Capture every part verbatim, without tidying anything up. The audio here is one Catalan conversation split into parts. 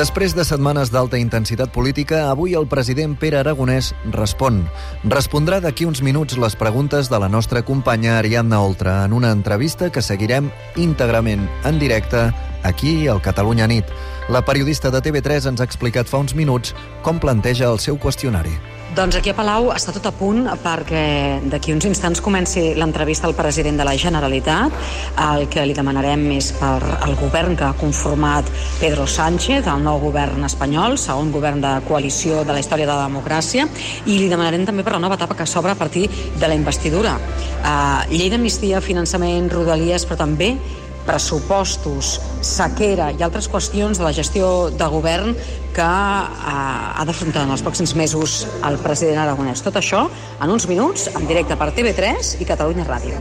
Després de setmanes d'alta intensitat política, avui el president Pere Aragonès respon. Respondrà d'aquí uns minuts les preguntes de la nostra companya Ariadna Oltra en una entrevista que seguirem íntegrament en directe aquí al Catalunya Nit. La periodista de T V tres ens ha explicat fa uns minuts com planteja el seu qüestionari. Doncs aquí a Palau està tot a punt perquè d'aquí uns instants comenci l'entrevista al president de la Generalitat. El que li demanarem és per al govern que ha conformat Pedro Sánchez, el nou govern espanyol, segon govern de coalició de la història de la democràcia, i li demanarem també per la nova etapa que s'obre a partir de la investidura. Uh, llei d'amnistia, finançament, rodalies, però també pressupostos, sequera i altres qüestions de la gestió de govern que eh, ha d'afrontar en els pròxims mesos el president Aragonès. Tot això en uns minuts, en directe per T V tres i Catalunya Ràdio.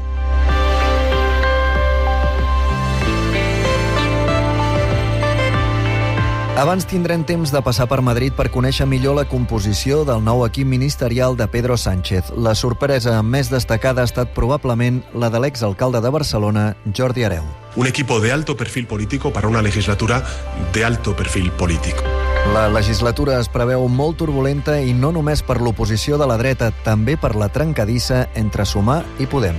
Abans tindrem temps de passar per Madrid per conèixer millor la composició del nou equip ministerial de Pedro Sánchez. La sorpresa més destacada ha estat probablement la de l'exalcalde de Barcelona, Jordi Hereu. Un equipo de alto perfil político para una legislatura de alto perfil político. La legislatura es preveu molt turbulenta i no només per l'oposició de la dreta, també per la trencadissa entre Sumar i Podem.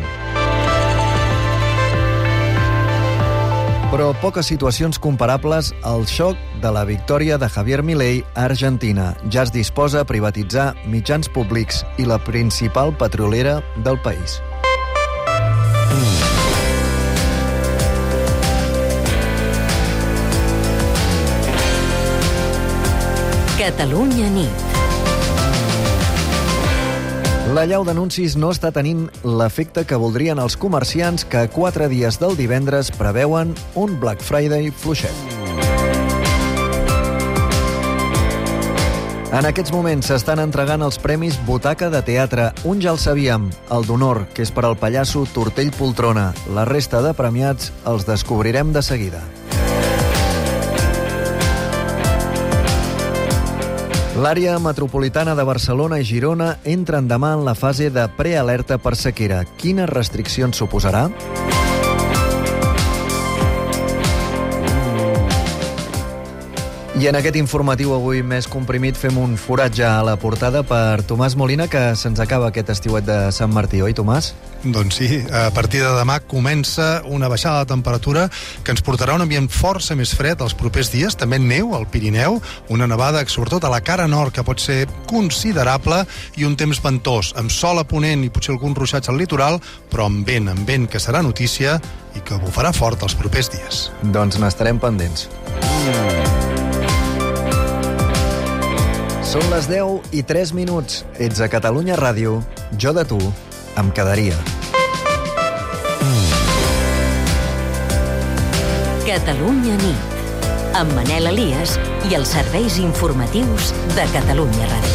Però poques situacions comparables al xoc de la victòria de Javier Milei a Argentina. Ja es disposa a privatitzar mitjans públics i la principal petrolera del país. Catalunya Nit. La llau d'anuncis no està tenint l'efecte que voldrien els comerciants que a quatre dies del divendres preveuen un Black Friday fluixet. En aquests moments s'estan entregant els premis Butaca de Teatre. Un ja el sabíem, el d'honor, que és per al pallasso Tortell Poltrona. La resta de premiats els descobrirem de seguida. L'àrea metropolitana de Barcelona i Girona entren demà en la fase de prealerta per sequera. Quines restriccions suposarà? I en aquest informatiu avui més comprimit fem un foratge a la portada per Tomàs Molina, que se'ns acaba aquest estiuet de Sant Martí, oi, Tomàs? Doncs sí, a partir de demà comença una baixada de temperatura que ens portarà un ambient força més fred els propers dies, també neu al Pirineu, una nevada sobretot a la cara nord que pot ser considerable i un temps ventós, amb sol a ponent i potser algun ruixatge al litoral, però amb vent, amb vent que serà notícia i que bufarà fort els propers dies. Doncs n'estarem pendents. Són les deu i tres minuts. Ets a Catalunya Ràdio. Jo de tu em quedaria. Catalunya Nit, amb Manel Elias i els serveis informatius de Catalunya Ràdio.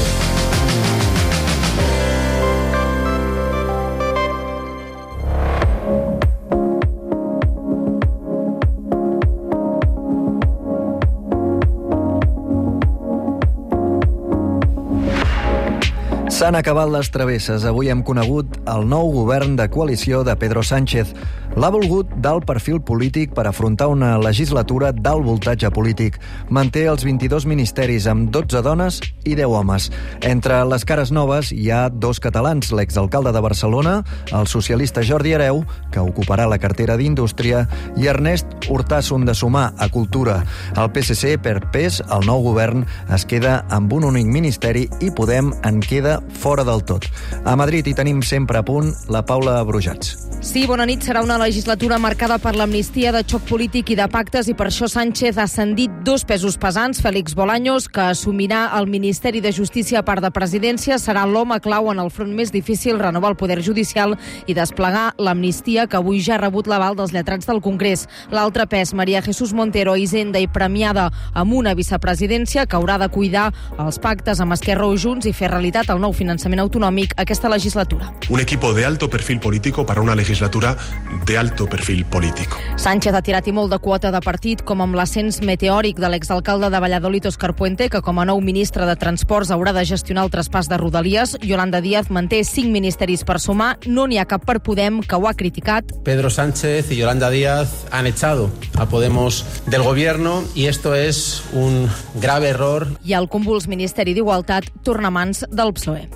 S'han acabat les travesses. Avui hem conegut el nou govern de coalició de Pedro Sánchez. L'ha volgut d'alt perfil polític per afrontar una legislatura d'alt voltatge polític. Manté els vint-i-dos ministeris amb dotze dones i deu homes. Entre les cares noves hi ha dos catalans, l'exalcalde de Barcelona, el socialista Jordi Hereu, que ocuparà la cartera d'Indústria, i Ernest Urtasun de Sumar, a Cultura. El P S C, per pes, el nou govern es queda amb un únic ministeri i Podem en queda fora del tot. A Madrid hi tenim sempre a punt la Paula Brujats. Sí, bona nit. Serà una legislatura marcada per l'amnistia, de xoc polític i de pactes, i per això Sánchez ha ascendit dos pesos pesants. Félix Bolaños, que assumirà el Ministeri de Justícia a part de Presidència, serà l'home clau en el front més difícil, renovar el poder judicial i desplegar l'amnistia, que avui ja ha rebut l'aval dels lletrats del Congrés. L'altre pes, María Jesús Montero, hisenda i premiada amb una vicepresidència, que haurà de cuidar els pactes amb Esquerra o Junts i fer realitat el nou finançament autonòmic aquesta legislatura. Un equipo de alto perfil político para una legislatura de alto perfil político. Sánchez ha tirat i molt de quota de partit, com amb l'ascens meteòric de l'exalcalde de Valladolid, Òscar Puente, que com a nou ministre de Transports haurà de gestionar el traspàs de Rodalies. Yolanda Díaz manté cinc ministeris per sumar. No n'hi ha cap per Podem, que ho ha criticat. Pedro Sánchez y Yolanda Díaz han echado a Podemos del gobierno y esto es un grave error. I el convuls Ministeri d'Igualtat torna a mans del P S O E.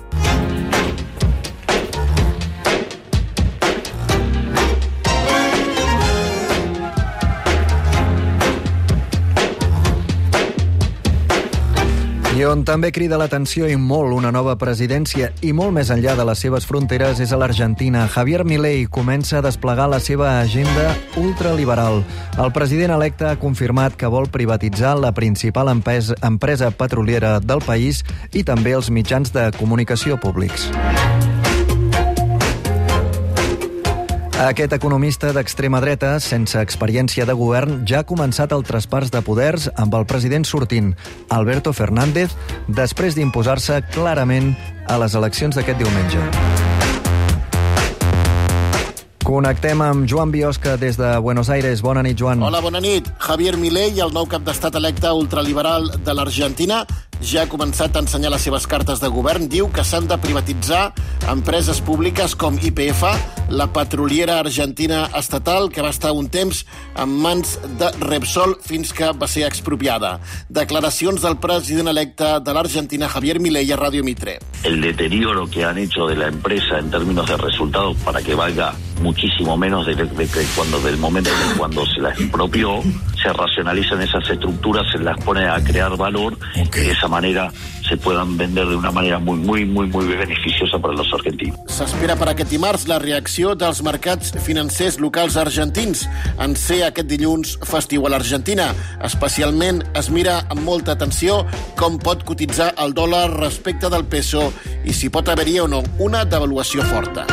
I on també crida l'atenció i molt una nova presidència i molt més enllà de les seves fronteres és a l'Argentina. Javier Milei comença a desplegar la seva agenda ultraliberal. El president electe ha confirmat que vol privatitzar la principal empresa petroliera del país i també els mitjans de comunicació públics. Aquest economista d'extrema dreta, sense experiència de govern, ja ha començat el traspàs de poders amb el president sortint, Alberto Fernández, després d'imposar-se clarament a les eleccions d'aquest diumenge. Connectem amb Joan Biosca des de Buenos Aires. Bona nit, Joan. Hola, bona nit. Javier Milei, el nou cap d'estat electe ultraliberal de l'Argentina, ja ha començat a ensenyar les seves cartes de govern. Diu que s'han de privatitzar empreses públiques com I P F, la petroliera argentina estatal, que va estar un temps en mans de Repsol fins que va ser expropiada. Declaracions del president electe de l'Argentina, Javier Milei, a Radio Mitre. El deterioro que han hecho de la empresa en términos de resultados para que valga muchísimo menos de, de, de cuando del momento en cuando se la expropió, se racionalizan esas estructuras, se las pone a crear valor, okay. Y de esa manera se puedan vender de una manera muy, muy, muy, muy beneficiosa para los argentinos. S'espera per aquest dimarts la reacció dels mercats financers locals argentins en ser aquest dilluns festiu a l'Argentina. Especialment es mira amb molta atenció com pot cotitzar el dòlar respecte del peso i si pot haver-hi o no una devaluació forta.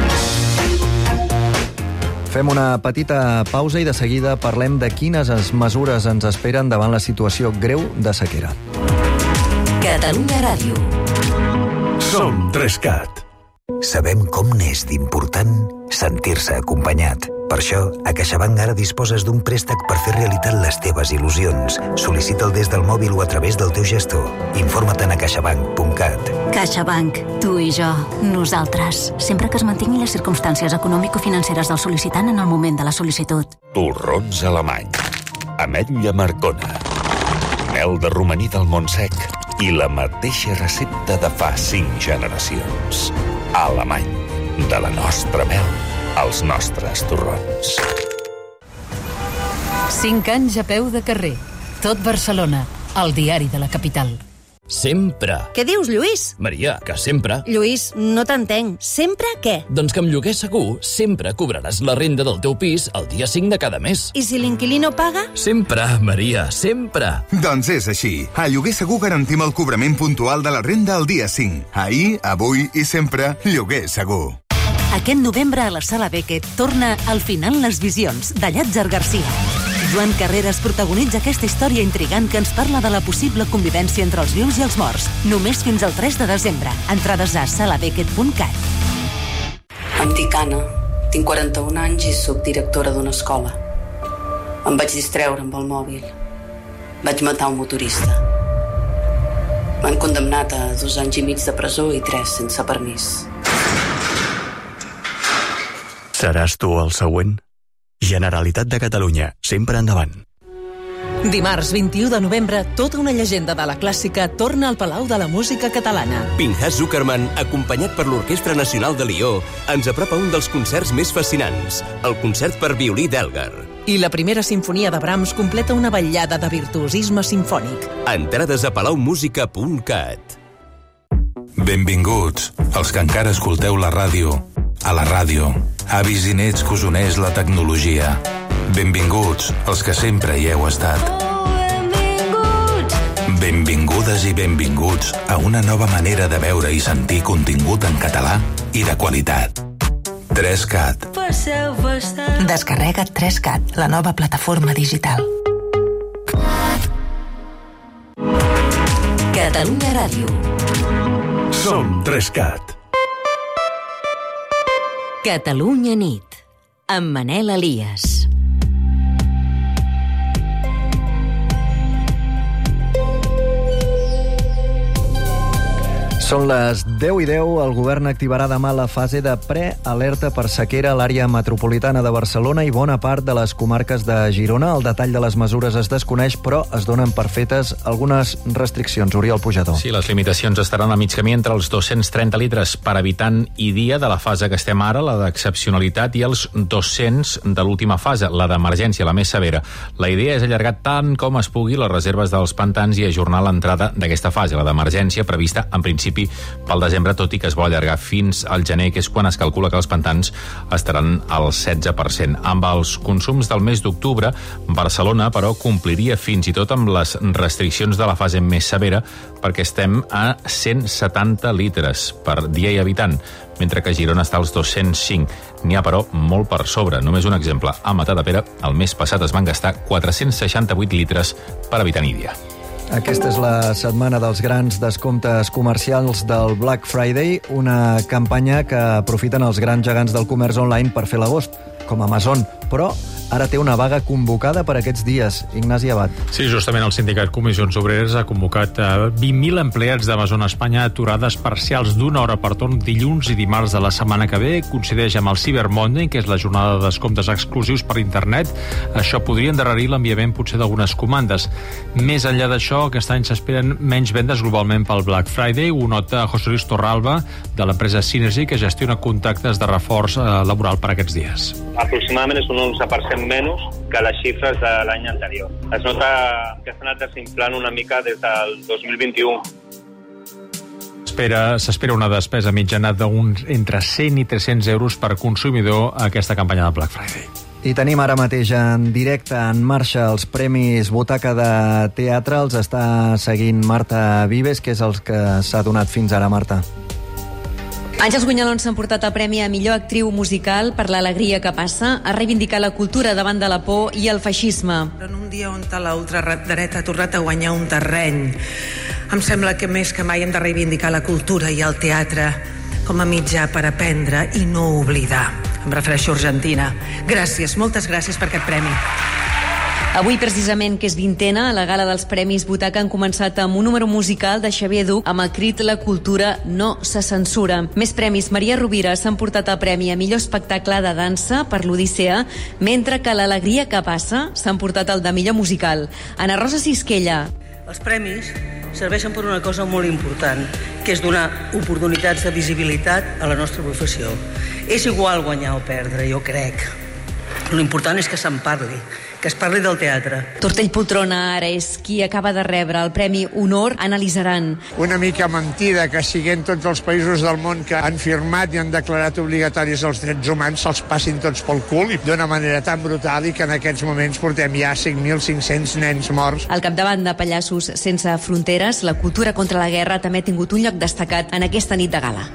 Fem una petita pausa i de seguida parlem de quines mesures ens esperen davant la situació greu de sequera. Catalunya Ràdio. Som Trescat. Sabem com n'és d'important sentir-se acompanyat. Per això, a CaixaBank ara disposes d'un préstec per fer realitat les teves il·lusions. Sol·licita'l des del mòbil o a través del teu gestor. Informa't a caixabank punt cat. CaixaBank, tu i jo, nosaltres. Sempre que es mantinguin les circumstàncies econòmico-financeres del sol·licitant en el moment de la sol·licitud. Torrons alemany. Ametlla Marcona. Mel de romaní del Montsec. I la mateixa recepta de fa cinc generacions. Alemany. De la nostra mel als nostres torrons. Cinc anys a peu de carrer. Tot Barcelona, el diari de la capital. Sempre. Què dius, Lluís? Maria, que sempre. Lluís, no t'entenc. Sempre què? Doncs que amb Lloguer Segur sempre cobraràs la renda del teu pis el dia cinc de cada mes. I si l'inquilí no paga? Sempre, Maria, sempre. Doncs és així. A Lloguer Segur garantim el cobrament puntual de la renda el dia cinc. Ahir, avui i sempre, Lloguer Segur. Aquest novembre a la Sala Beckett torna Al final les visions, de Llàtzer Garcia. Joan Carreras protagonitza aquesta història intrigant que ens parla de la possible convivència entre els vius i els morts. Només fins al tres de desembre. Entrades a sala beckett punt cat. Em dic Anna, tinc quaranta-un anys i sóc directora d'una escola. Em vaig distreure amb el mòbil. Vaig matar un motorista. M'han condemnat a dos anys i mig de presó i tres sense permís. Seràs tu el següent? Generalitat de Catalunya, sempre endavant. Dimarts vint-i-u de novembre, tota una llegenda de la clàssica torna al Palau de la Música Catalana. Pinhas Zuckerman, acompanyat per l'Orquestra Nacional de Lió, ens apropa un dels concerts més fascinants, el concert per violí d'Elgar. I la primera sinfonia de Brahms completa una vetllada de virtuosisme simfònic. Entrades a palau música punt cat. Benvinguts, els que encara escolteu la ràdio. A la ràdio, avis i nets que us uneix la tecnologia. Benvinguts, els que sempre hi heu estat. Oh, benvinguts! Benvingudes i benvinguts a una nova manera de veure i sentir contingut en català i de qualitat. tres cat. Passeu bastant. Descarrega't tres cat, la nova plataforma digital. Catalunya Ràdio. Som tres cat. Catalunya nit. amb Manel Elias. Són les deu i deu. El govern activarà demà la fase de prealerta per sequera a l'àrea metropolitana de Barcelona i bona part de les comarques de Girona. El detall de les mesures es desconeix, però es donen per fetes algunes restriccions. Oriol Pujador. Sí, les limitacions estaran a mig camí entre els dos-cents trenta litres per habitant i dia de la fase que estem ara, la d'excepcionalitat, i els dos-cents de l'última fase, la d'emergència, la més severa. La idea és allargar tant com es pugui les reserves dels pantans i ajornar l'entrada d'aquesta fase, la d'emergència, prevista en principi pel desembre, tot i que es vol allargar fins al gener, que és quan es calcula que els pantans estaran al setze per cent. Amb els consums del mes d'octubre, Barcelona, però, compliria fins i tot amb les restriccions de la fase més severa, perquè estem a cent setanta litres per dia i habitant, mentre que Girona està als dos-cents cinc. N'hi ha, però, molt per sobre. Només un exemple. A Matadepera, el mes passat es van gastar quatre-cents seixanta-vuit litres per habitant i dia. Aquesta és la setmana dels grans descomptes comercials del Black Friday, una campanya que aprofiten els grans gegants del comerç online per fer l'agost, com Amazon, però ara té una vaga convocada per aquests dies. Ignasi Abad. Sí, justament el sindicat Comissions Obreres ha convocat a vint mil empleats d'Amazon a Espanya a aturades parcials d'una hora per torn dilluns i dimarts de la setmana que ve. Coincideix amb el Cyber Monday, que és la jornada de descomptes exclusius per internet. Això podria endarrerir l'enviament potser d'algunes comandes. Més enllà d'això, aquest any s'esperen menys vendes globalment pel Black Friday. Ho nota José Luis Torralba, de l'empresa Synergy, que gestiona contactes de reforç eh, laboral per aquests dies. Aproximadament és un onze per cent menys que les xifres de l'any anterior. Es nota que s'ha anat desinflant una mica des del dos mil vint-i-u. S'espera, s'espera una despesa mitjana d'uns entre cent i tres-cents euros per consumidor a aquesta campanya de Black Friday. I tenim ara mateix en directe, en marxa, els Premis Butaca de Teatre. Els està seguint Marta Vives, que és el que s'ha donat fins ara, Marta. Àngels Guinyalons s'han portat el premi a millor actriu musical per l'alegria que passa, a reivindicar la cultura davant de la por i el feixisme. En un dia on la ultradreta ha tornat a guanyar un terreny, em sembla que més que mai hem de reivindicar la cultura i el teatre com a mitjà per aprendre i no oblidar. Em refereixo a Argentina. Gràcies, moltes gràcies per aquest premi. Avui, precisament, que és vintena, a la gala dels Premis Butaca han començat amb un número musical de Xavier Duch amb el crit «La cultura no se censura». Més premis. Maria Rovira s'han portat el premi a millor espectacle de dansa per l'Odissea, mentre que l'Alegria que passa s'han portat el de millor musical. Ana Rosa Sisquella. Els premis serveixen per una cosa molt important, que és donar oportunitats de visibilitat a la nostra professió. És igual guanyar o perdre, jo crec. L'important és que se'n parli, que es parli del teatre. Tortell Poltrona ara és qui acaba de rebre el Premi Honor Analitzaran. Una mica mentida que siguin tots els països del món que han firmat i han declarat obligatoris els drets humans se'ls passin tots pel cul i d'una manera tan brutal, i que en aquests moments portem ja cinc mil cinc-cents nens morts. Al capdavant de Pallassos Sense Fronteres, la cultura contra la guerra també ha tingut un lloc destacat en aquesta nit de gala.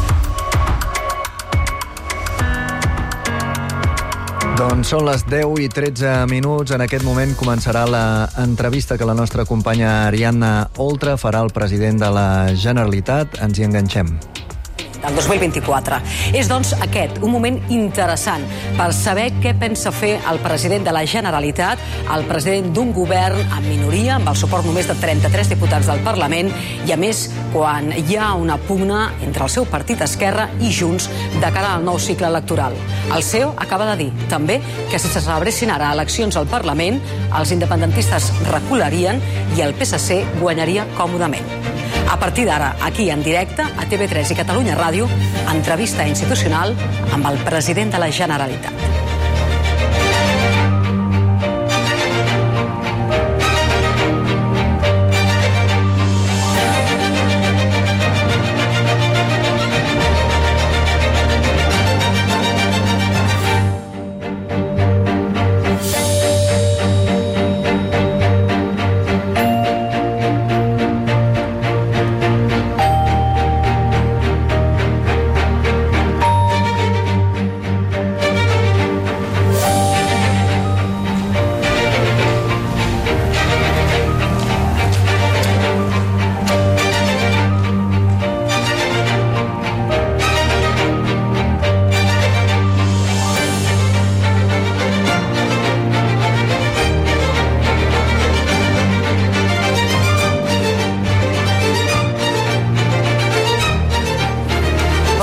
Doncs són les deu i tretze minuts. En aquest moment començarà l'entrevista que la nostra companya Ariadna Oltra farà al president de la Generalitat. Ens hi enganxem. Del dos mil vint-i-quatre. És, doncs, aquest un moment interessant per saber què pensa fer el president de la Generalitat, el president d'un govern en minoria, amb el suport només de trenta-tres diputats del Parlament, i, a més, quan hi ha una pugna entre el seu partit Esquerra i Junts de cara al nou cicle electoral. El C E O acaba de dir, també, que si se celebressin ara eleccions al Parlament, els independentistes recularien i el P S C guanyaria còmodament. A partir d'ara, aquí en directe, a T V tres i Catalunya Ràdio, entrevista institucional amb el president de la Generalitat.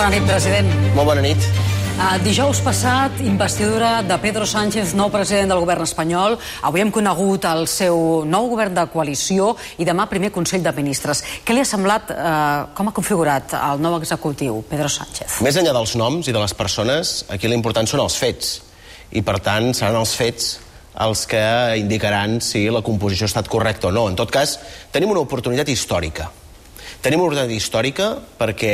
Bona nit, president. Molt bona nit. Uh, dijous passat, investidura de Pedro Sánchez, nou president del govern espanyol. Avui hem conegut el seu nou govern de coalició i demà primer Consell de Ministres. Què li ha semblat, uh, com ha configurat el nou executiu, Pedro Sánchez? Més enllà dels noms i de les persones, aquí l'important són els fets. I, per tant, seran els fets els que indicaran si la composició ha estat correcta o no. En tot cas, tenim una oportunitat històrica. Tenim una oportunitat històrica perquè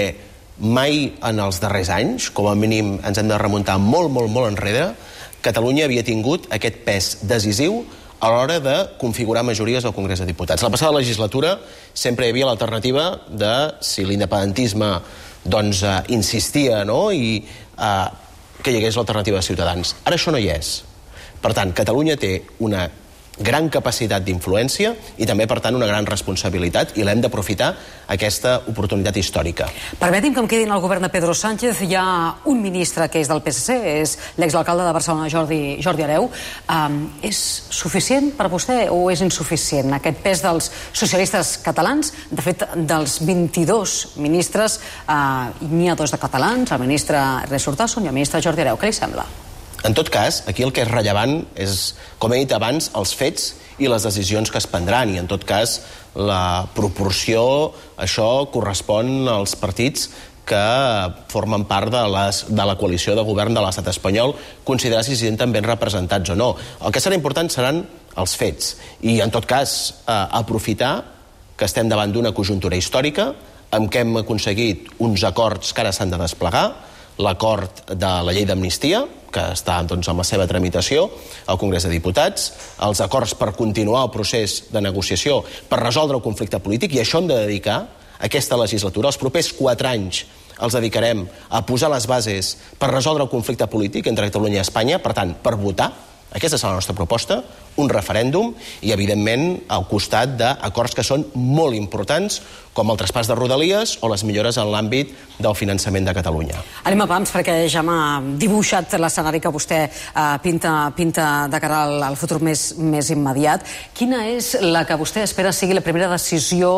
mai en els darrers anys, com a mínim ens hem de remuntar molt, molt, molt enrere, Catalunya havia tingut aquest pes decisiu a l'hora de configurar majories al Congrés de Diputats. La passada legislatura sempre hi havia l'alternativa de si l'independentisme doncs, eh, insistia, no?, i eh, que hi hagués l'alternativa de Ciutadans. Ara això no hi és. Per tant, Catalunya té una gran capacitat d'influència i també, per tant, una gran responsabilitat i l'hem d'aprofitar aquesta oportunitat històrica. Permeti'm que em quedi en el govern de Pedro Sánchez. Hi ha un ministre que és del P S C, és l'exalcalde de Barcelona, Jordi, Jordi Hereu. Um, és suficient per vostè o és insuficient aquest pes dels socialistes catalans? De fet, dels vint-i-dos ministres, uh, n'hi ha dos de catalans, el ministre Ernest Urtasun i el ministre Jordi Hereu. Què li sembla? En tot cas, aquí el que és rellevant és, com he dit abans, els fets i les decisions que es prendran, i en tot cas la proporció, això correspon als partits que formen part de, les, de la coalició de govern de l'estat espanyol, considerar si s'hi senten ben representats o no. El que serà important seran els fets, i en tot cas eh, aprofitar que estem davant d'una conjuntura històrica amb què hem aconseguit uns acords que ara s'han de desplegar, l'acord de la llei d'amnistia, que està doncs, amb la seva tramitació al Congrés de Diputats, els acords per continuar el procés de negociació per resoldre el conflicte polític, i això hem de dedicar aquesta legislatura. Els propers quatre anys els dedicarem a posar les bases per resoldre el conflicte polític entre Catalunya i Espanya, per tant, per votar. Aquesta és la nostra proposta, un referèndum i, evidentment, al costat d'acords que són molt importants, com el traspàs de Rodalies o les millores en l'àmbit del finançament de Catalunya. Anem a pams, perquè ja m'ha dibuixat l'escenari que vostè eh, pinta, pinta de cara al, al futur més, més immediat. Quina és la que vostè espera sigui la primera decisió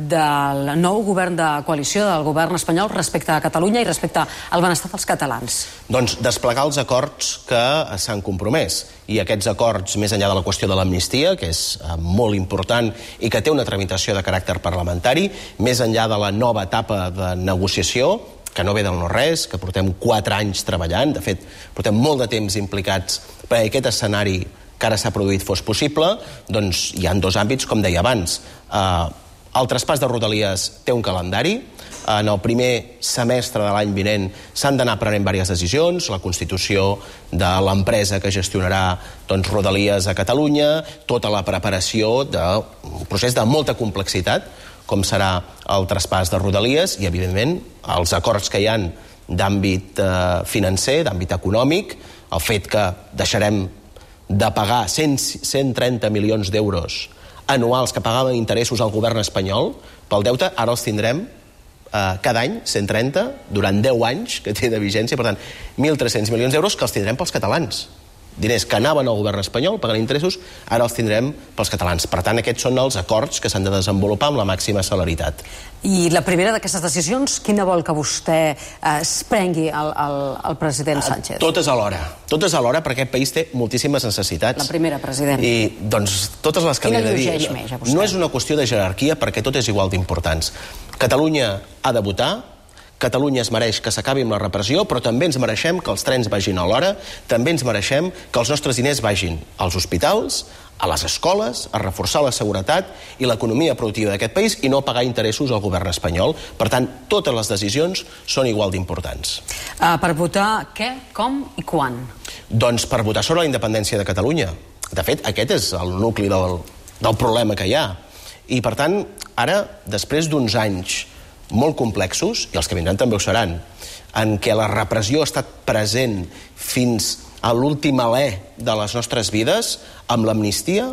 del nou govern de coalició, del govern espanyol, respecte a Catalunya i respecte al benestar dels catalans? Doncs desplegar els acords que s'han compromès. I aquests acords, més enllà de la qüestió de l'amnistia, que és eh, molt important i que té una tramitació de caràcter parlamentari, més enllà de la nova etapa de negociació, que no ve del no-res, que portem quatre anys treballant, de fet, portem molt de temps implicats perquè aquest escenari que ara s'ha produït fos possible, doncs hi ha dos àmbits, com deia abans. Eh, el traspàs de Rodalies té un calendari. En el primer semestre de l'any vinent s'han d'anar prenent diverses decisions, la constitució de l'empresa que gestionarà doncs, Rodalies a Catalunya, tota la preparació d'un procés de molta complexitat, com serà el traspàs de Rodalies, i, evidentment, els acords que hi ha d'àmbit eh, financer, d'àmbit econòmic, el fet que deixarem de pagar cent, cent trenta milions d'euros anuals que pagaven interessos al govern espanyol pel deute, ara els tindrem Uh, cada any, cent trenta, durant deu anys que té de vigència, per tant, mil tres-cents milions d'euros que els tindrem pels catalans. Diners que anaven al govern espanyol pagant interessos, ara els tindrem pels catalans. Per tant, aquests són els acords que s'han de desenvolupar amb la màxima celeritat. I la primera d'aquestes decisions, quina vol que vostè eh, es prengui el, el, el president Sánchez? Totes alhora. Totes alhora, perquè aquest país té moltíssimes necessitats. La primera, president. I, doncs, totes les que li he de dir. Quina li urgeix més a vostè? No és una qüestió de jerarquia, perquè tot és igual d'importants. Catalunya ha de votar, Catalunya es mereix que s'acabi amb la repressió, però també ens mereixem que els trens vagin a l'hora, també ens mereixem que els nostres diners vagin als hospitals, a les escoles, a reforçar la seguretat i l'economia productiva d'aquest país i no pagar interessos al govern espanyol. Per tant, totes les decisions són igual d'importants. Uh, per votar què, com i quan? Doncs per votar sobre la independència de Catalunya. De fet, aquest és el nucli del, del problema que hi ha. I, per tant, ara, després d'uns anys molt complexos, i els que vindran també ho seran, en què la repressió ha estat present fins a l'últim alè de les nostres vides, amb l'amnistia,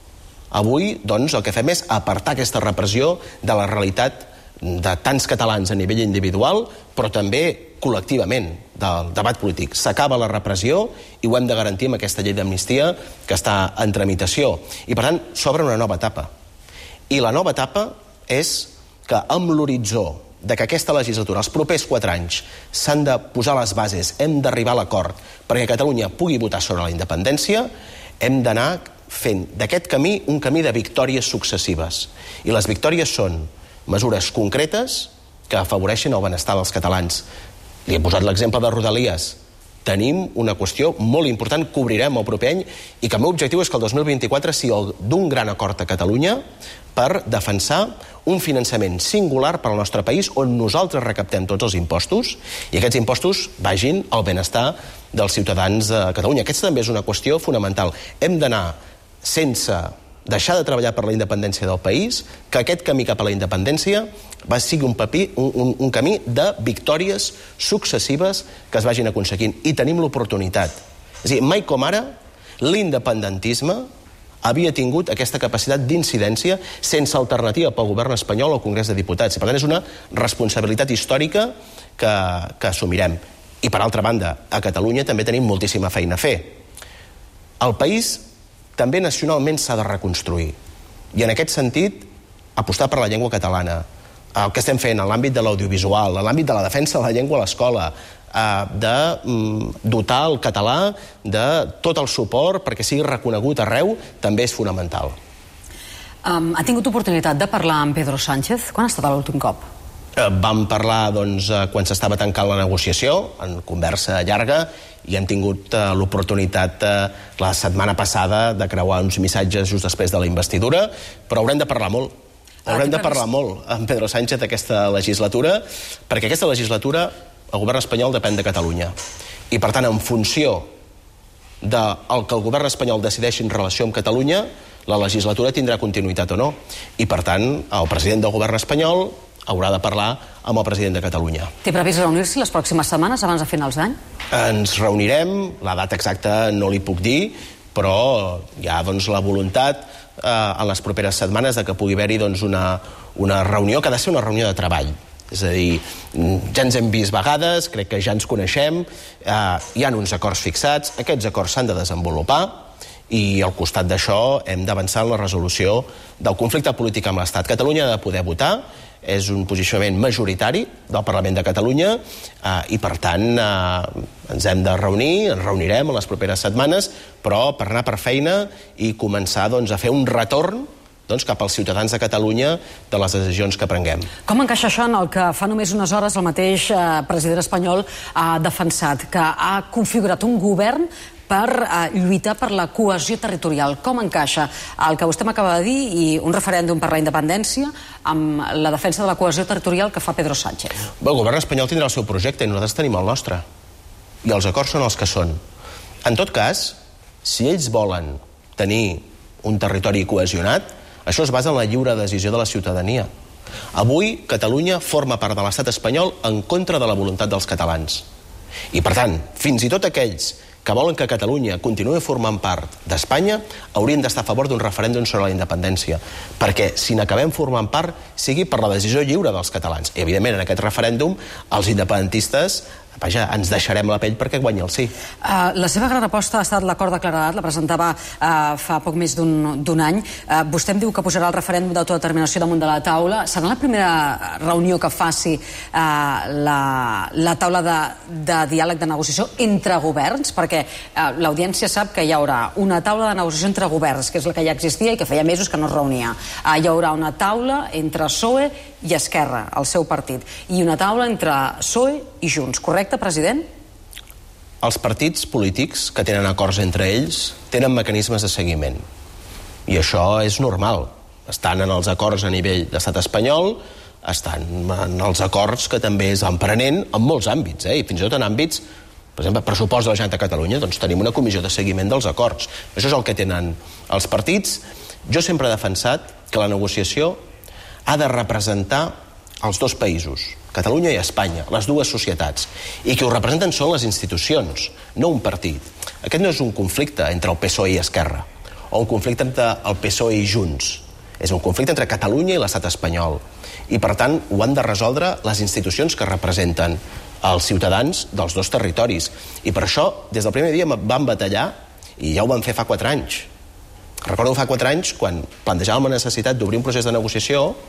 avui doncs, el que fem és apartar aquesta repressió de la realitat de tants catalans a nivell individual, però també col·lectivament del debat polític. S'acaba la repressió i ho hem de garantir amb aquesta llei d'amnistia que està en tramitació. I, per tant, s'obre una nova etapa. I la nova etapa és que amb l'horitzó de que aquesta legislatura, els propers quatre anys, s'han de posar les bases, hem d'arribar a l'acord perquè Catalunya pugui votar sobre la independència, hem d'anar fent d'aquest camí un camí de victòries successives. I les victòries són mesures concretes que afavoreixen el benestar dels catalans. Li he posat l'exemple de Rodalies. Tenim una qüestió molt important que obrirem el proper any i que el meu objectiu és que el dos mil vint-i-quatre sigui d'un gran acord a Catalunya per defensar un finançament singular per al nostre país on nosaltres recaptem tots els impostos i aquests impostos vagin al benestar dels ciutadans de Catalunya. Aquesta també és una qüestió fonamental. Hem d'anar sense deixar de treballar per la independència del país, que aquest camí cap a la independència va sigui un, paper, un, un, un camí de victòries successives que es vagin aconseguint. I tenim l'oportunitat. És a dir, mai com ara, l'independentisme havia tingut aquesta capacitat d'incidència sense alternativa pel govern espanyol al Congrés de Diputats. I, per tant, és una responsabilitat històrica que, que assumirem. I, per altra banda, a Catalunya també tenim moltíssima feina a fer. El país també nacionalment s'ha de reconstruir. I en aquest sentit, apostar per la llengua catalana, el que estem fent en l'àmbit de l'audiovisual, en l'àmbit de la defensa de la llengua a l'escola, de dotar el català de tot el suport perquè sigui reconegut arreu, també és fonamental. Um, ha tingut oportunitat de parlar amb Pedro Sánchez? Quan ha estat l'últim cop? Vam parlar doncs, quan s'estava tancant la negociació, en conversa llarga, i hem tingut uh, l'oportunitat uh, la setmana passada de creuar uns missatges just després de la investidura, però haurem de parlar molt. Haurem de parlar molt amb Pedro Sánchez aquesta legislatura, perquè aquesta legislatura el govern espanyol depèn de Catalunya. I, per tant, en funció del que el govern espanyol decideixi en relació amb Catalunya, la legislatura tindrà continuïtat o no. I, per tant, el president del govern espanyol haurà de parlar amb el president de Catalunya. Té previst reunir-s'hi les pròximes setmanes, abans de finals d'any? Ens reunirem, la data exacta no li puc dir, però hi ha doncs, la voluntat eh, en les properes setmanes de que pugui haver-hi doncs, una, una reunió que ha de ser una reunió de treball. És a dir, ja ens hem vist vegades, crec que ja ens coneixem, eh, hi ha uns acords fixats, aquests acords s'han de desenvolupar i al costat d'això hem d'avançar en la resolució del conflicte polític amb l'Estat. Catalunya ha de poder votar, és un posicionament majoritari del Parlament de Catalunya eh, i, per tant, eh, ens hem de reunir, ens reunirem en les properes setmanes, però per anar per feina i començar doncs, a fer un retorn doncs, cap als ciutadans de Catalunya de les decisions que prenguem. Com encaixa això en el que fa només unes hores el mateix eh, president espanyol ha defensat, que ha configurat un govern per eh, lluitar per la cohesió territorial? Com encaixa el que vostè m'acaba de dir i un referèndum per la independència amb la defensa de la cohesió territorial que fa Pedro Sánchez? Bé, el govern espanyol tindrà el seu projecte i nosaltres tenim el nostre. I els acords són els que són. En tot cas, si ells volen tenir un territori cohesionat, això es basa en la lliure decisió de la ciutadania. Avui, Catalunya forma part de l'estat espanyol en contra de la voluntat dels catalans. I, per tant, fins i tot aquells que volen que Catalunya continuï formant part d'Espanya haurien d'estar a favor d'un referèndum sobre la independència, perquè si n'acabem formant part sigui per la decisió lliure dels catalans. I, evidentment, en aquest referèndum, els independentistes vaja, ens deixarem la pell perquè guanyi el sí. Uh, la seva gran aposta ha estat l'acord de claredat, la presentava uh, fa poc més d'un any. Uh, vostè em diu que posarà el referèndum d'autodeterminació damunt de la taula. Serà la primera reunió que faci uh, la, la taula de, de diàleg de negociació entre governs? Perquè uh, l'audiència sap que hi haurà una taula de negociació entre governs, que és la que ja existia i que feia mesos que no es reunia. Uh, hi haurà una taula entre P S O E i Esquerra, el seu partit, i una taula entre P S O E i Junts, correcte, president? Els partits polítics que tenen acords entre ells tenen mecanismes de seguiment. I això és normal. Estan en els acords a nivell d'estat espanyol, estan en els acords que també es van prenent en molts àmbits, eh? I fins i tot en àmbits, per exemple, pressupost de la Generalitat de Catalunya, doncs tenim una comissió de seguiment dels acords. Això és el que tenen els partits. Jo sempre he defensat que la negociació ha de representar els dos països, Catalunya i Espanya, les dues societats, i que ho representen són les institucions, no un partit. Aquest no és un conflicte entre el P S O E i Esquerra, o un conflicte entre el P S O E i Junts. És un conflicte entre Catalunya i l'estat espanyol. I, per tant, ho han de resoldre les institucions que representen els ciutadans dels dos territoris. I per això, des del primer dia vam batallar, i ja ho vam fer fa quatre anys. Recordo fa quatre anys, quan plantejàvem la necessitat d'obrir un procés de negociació,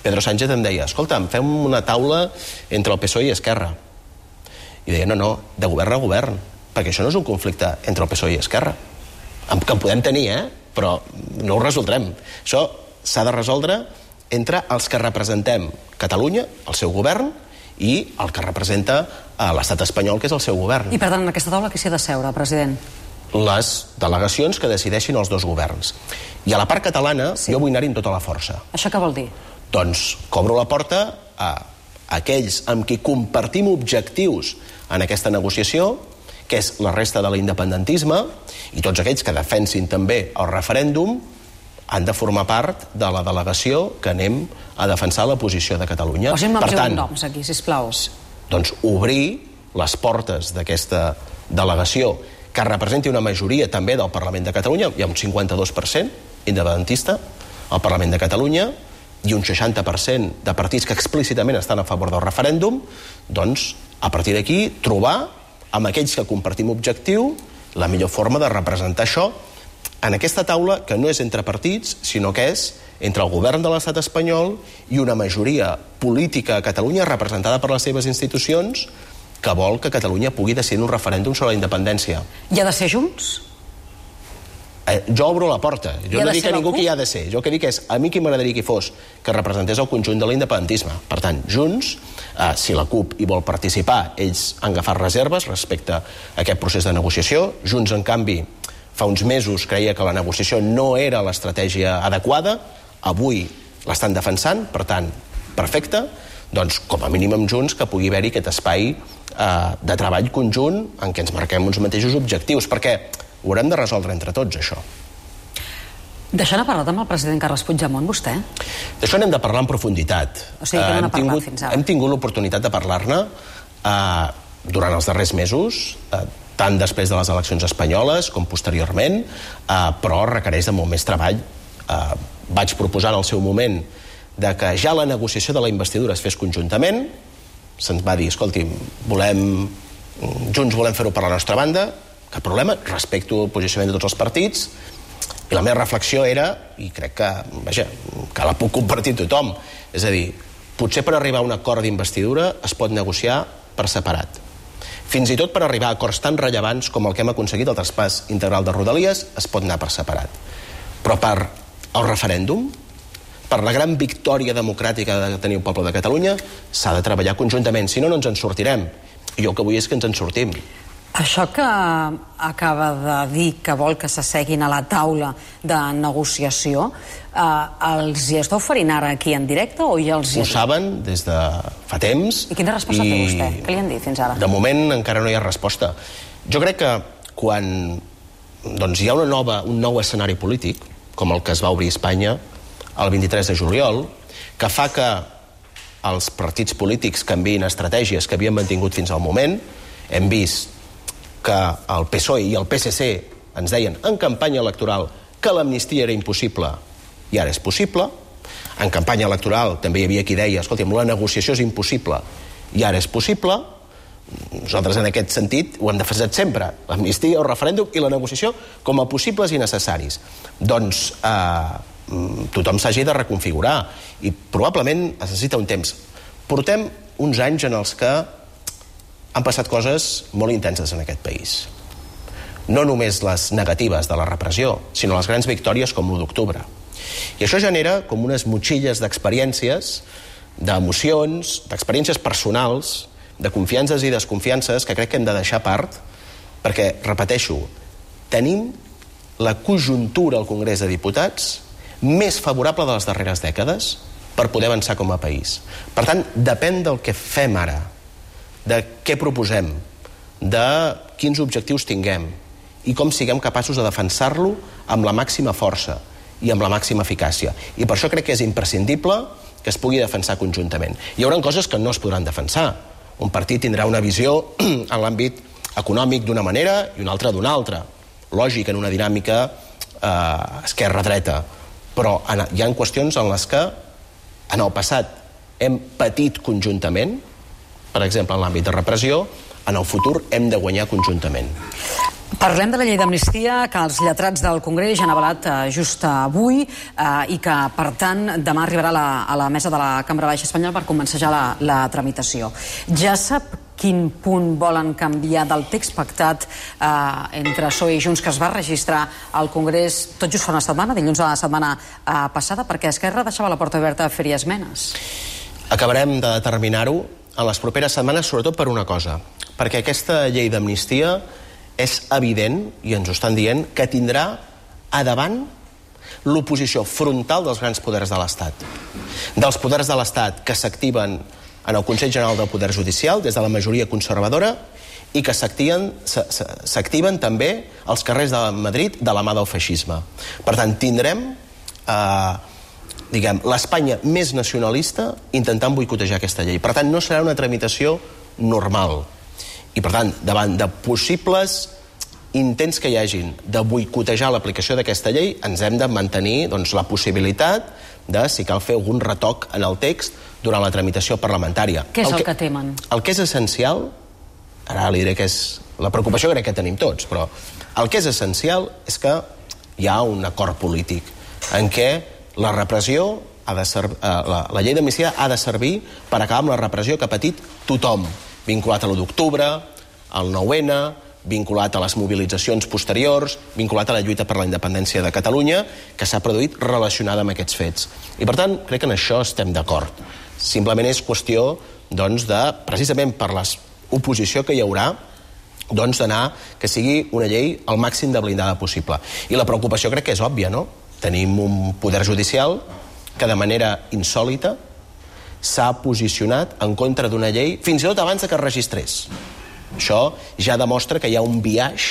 Pedro Sánchez em deia, escolta'm, fem una taula entre el P S O E i Esquerra. I deia, no, no, de govern a govern, perquè això no és un conflicte entre el P S O E i Esquerra. Que en podem tenir, eh? Però no ho resoldrem. Això s'ha de resoldre entre els que representem Catalunya, el seu govern, i el que representa l'estat espanyol, que és el seu govern. I per tant, en aquesta taula, qui s'hi ha de seure, president? Les delegacions que decideixin els dos governs. I a la part catalana, sí. Jo vull anar-hi amb tota la força. Això què vol dir? Doncs cobro la porta a aquells amb qui compartim objectius en aquesta negociació, que és la resta de l'independentisme, i tots aquells que defensin també el referèndum han de formar part de la delegació que anem a defensar la posició de Catalunya. Posi'm noms i noms aquí, sisplau. Doncs obrir les portes d'aquesta delegació que representi una majoria també del Parlament de Catalunya, hi ha un cinquanta-dos per cent independentista al Parlament de Catalunya, i un seixanta per cent de partits que explícitament estan a favor del referèndum, doncs, a partir d'aquí, trobar, amb aquells que compartim objectiu, la millor forma de representar això en aquesta taula, que no és entre partits, sinó que és entre el govern de l'estat espanyol i una majoria política a Catalunya representada per les seves institucions que vol que Catalunya pugui decidir un referèndum sobre la independència. I ha de ser Junts? Eh, jo obro la porta. Jo no dic a ningú qui hi ha de ser. Jo el que dic és, a mi qui m'agradaria que fos que representés el conjunt de l'independentisme. Per tant, Junts, eh, si la CUP hi vol participar, ells han agafat reserves respecte a aquest procés de negociació. Junts, en canvi, fa uns mesos creia que la negociació no era l'estratègia adequada. Avui l'estan defensant, per tant, perfecte. Doncs, com a mínim amb Junts, que pugui haver-hi aquest espai eh, de treball conjunt en què ens marquem uns mateixos objectius, perquè ho haurem de resoldre entre tots, això. D'això n'ha parlat amb el president Carles Puigdemont, vostè? D'això n'hem de parlar en profunditat. O sigui que no n'ha parlat fins ara. Hem tingut l'oportunitat de parlar-ne eh, durant els darrers mesos, eh, tant després de les eleccions espanyoles com posteriorment, eh, però requereix de molt més treball. Eh, vaig proposar en el seu moment de que ja la negociació de la investidura es fes conjuntament. Se'ns va dir, escolti, volem, Junts volem fer-ho per la nostra banda, cap problema, respecto el posicionament de tots els partits, i la meva reflexió era, i crec que, vaja, que la puc compartir tothom, és a dir, potser per arribar a un acord d'investidura es pot negociar per separat. Fins i tot per arribar a acords tan rellevants com el que hem aconseguit el traspàs integral de Rodalies es pot anar per separat. Però per el referèndum, per la gran victòria democràtica que tenir el poble de Catalunya, s'ha de treballar conjuntament, si no, no ens en sortirem. I jo el que vull és que ens en sortim. Això que acaba de dir que vol que s'asseguin a la taula de negociació, eh, els hi està oferint ara aquí en directe o ja els hi... Ho saben des de fa temps. I quina resposta té vostè? Què li han dit fins ara? De moment encara no hi ha resposta. Jo crec que quan doncs, hi ha una nova, un nou escenari polític, com el que es va obrir a Espanya el vint-i-tres de juliol, que fa que els partits polítics canviïn estratègies que havien mantingut fins al moment. Hem vist que el P S O E i el P S C ens deien en campanya electoral que l'amnistia era impossible i ara és possible. En campanya electoral també hi havia qui deia, escolta'm, la negociació és impossible i ara és possible. Nosaltres en aquest sentit ho hem defensat sempre, l'amnistia, el referèndum i la negociació com a possibles i necessaris. Doncs eh, tothom s'hagi de reconfigurar i probablement es necessita un temps. Portem uns anys en els que han passat coses molt intenses en aquest país. No només les negatives de la repressió, sinó les grans victòries com l'u d'octubre. I això genera com unes motxilles d'experiències, d'emocions, d'experiències personals, de confiances i desconfiances que crec que hem de deixar a part, perquè, repeteixo, tenim la conjuntura al Congrés de Diputats més favorable de les darreres dècades per poder avançar com a país. Per tant, depèn del que fem ara, de què proposem, de quins objectius tinguem i com siguem capaços de defensar-lo amb la màxima força i amb la màxima eficàcia. I per això crec que és imprescindible que es pugui defensar conjuntament. Hi haurà coses que no es podran defensar. Un partit tindrà una visió en l'àmbit econòmic d'una manera i una altra d'una altra. Lògic, en una dinàmica eh, esquerra-dreta. Però hi ha qüestions en les que en el passat hem patit conjuntament, per exemple, en l'àmbit de repressió, en el futur hem de guanyar conjuntament. Parlem de la llei d'amnistia que els lletrats del Congrés ja han avalat eh, just avui eh, i que, per tant, demà arribarà a la, a la mesa de la Cambra Baixa espanyola per començar la, la tramitació. Ja sap quin punt volen canviar del text pactat eh, entre P S O E i Junts que es va registrar al Congrés tot just fa una setmana, dilluns de la setmana eh, passada, perquè Esquerra deixava la porta oberta a fer-hi esmenes. Acabarem de determinar-ho en les properes setmanes, sobretot per una cosa, perquè aquesta llei d'amnistia és evident, i ens ho estan dient, que tindrà a davant l'oposició frontal dels grans poders de l'Estat. Dels poders de l'Estat que s'activen en el Consell General del Poder Judicial des de la majoria conservadora i que s'activen també als carrers de Madrid de la mà del feixisme. Per tant, tindrem eh, diguem, l'Espanya més nacionalista intentant boicotejar aquesta llei. Per tant, no serà una tramitació normal. I, per tant, davant de possibles intents que hi hagin de boicotejar l'aplicació d'aquesta llei, ens hem de mantenir doncs, la possibilitat de, si cal, fer algun retoc en el text durant la tramitació parlamentària. Què és el, el que, que temen? El que és essencial, ara li diré que és la preocupació crec que tenim tots, però el que és essencial és que hi ha un acord polític en què la repressió ha de ser, eh, la, la llei d'amnistia ha de servir per acabar amb la repressió que ha patit tothom, vinculat a l'u d'octubre, al nou ene, vinculat a les mobilitzacions posteriors, vinculat a la lluita per la independència de Catalunya, que s'ha produït relacionada amb aquests fets. I, per tant, crec que en això estem d'acord. Simplement és qüestió, doncs, de, precisament per l'oposició que hi haurà, doncs, d'anar que sigui una llei al màxim de blindada possible. I la preocupació crec que és òbvia, no? Tenim un poder judicial que de manera insòlita s'ha posicionat en contra d'una llei fins i tot abans de que es registrés. Això ja demostra que hi ha un biaix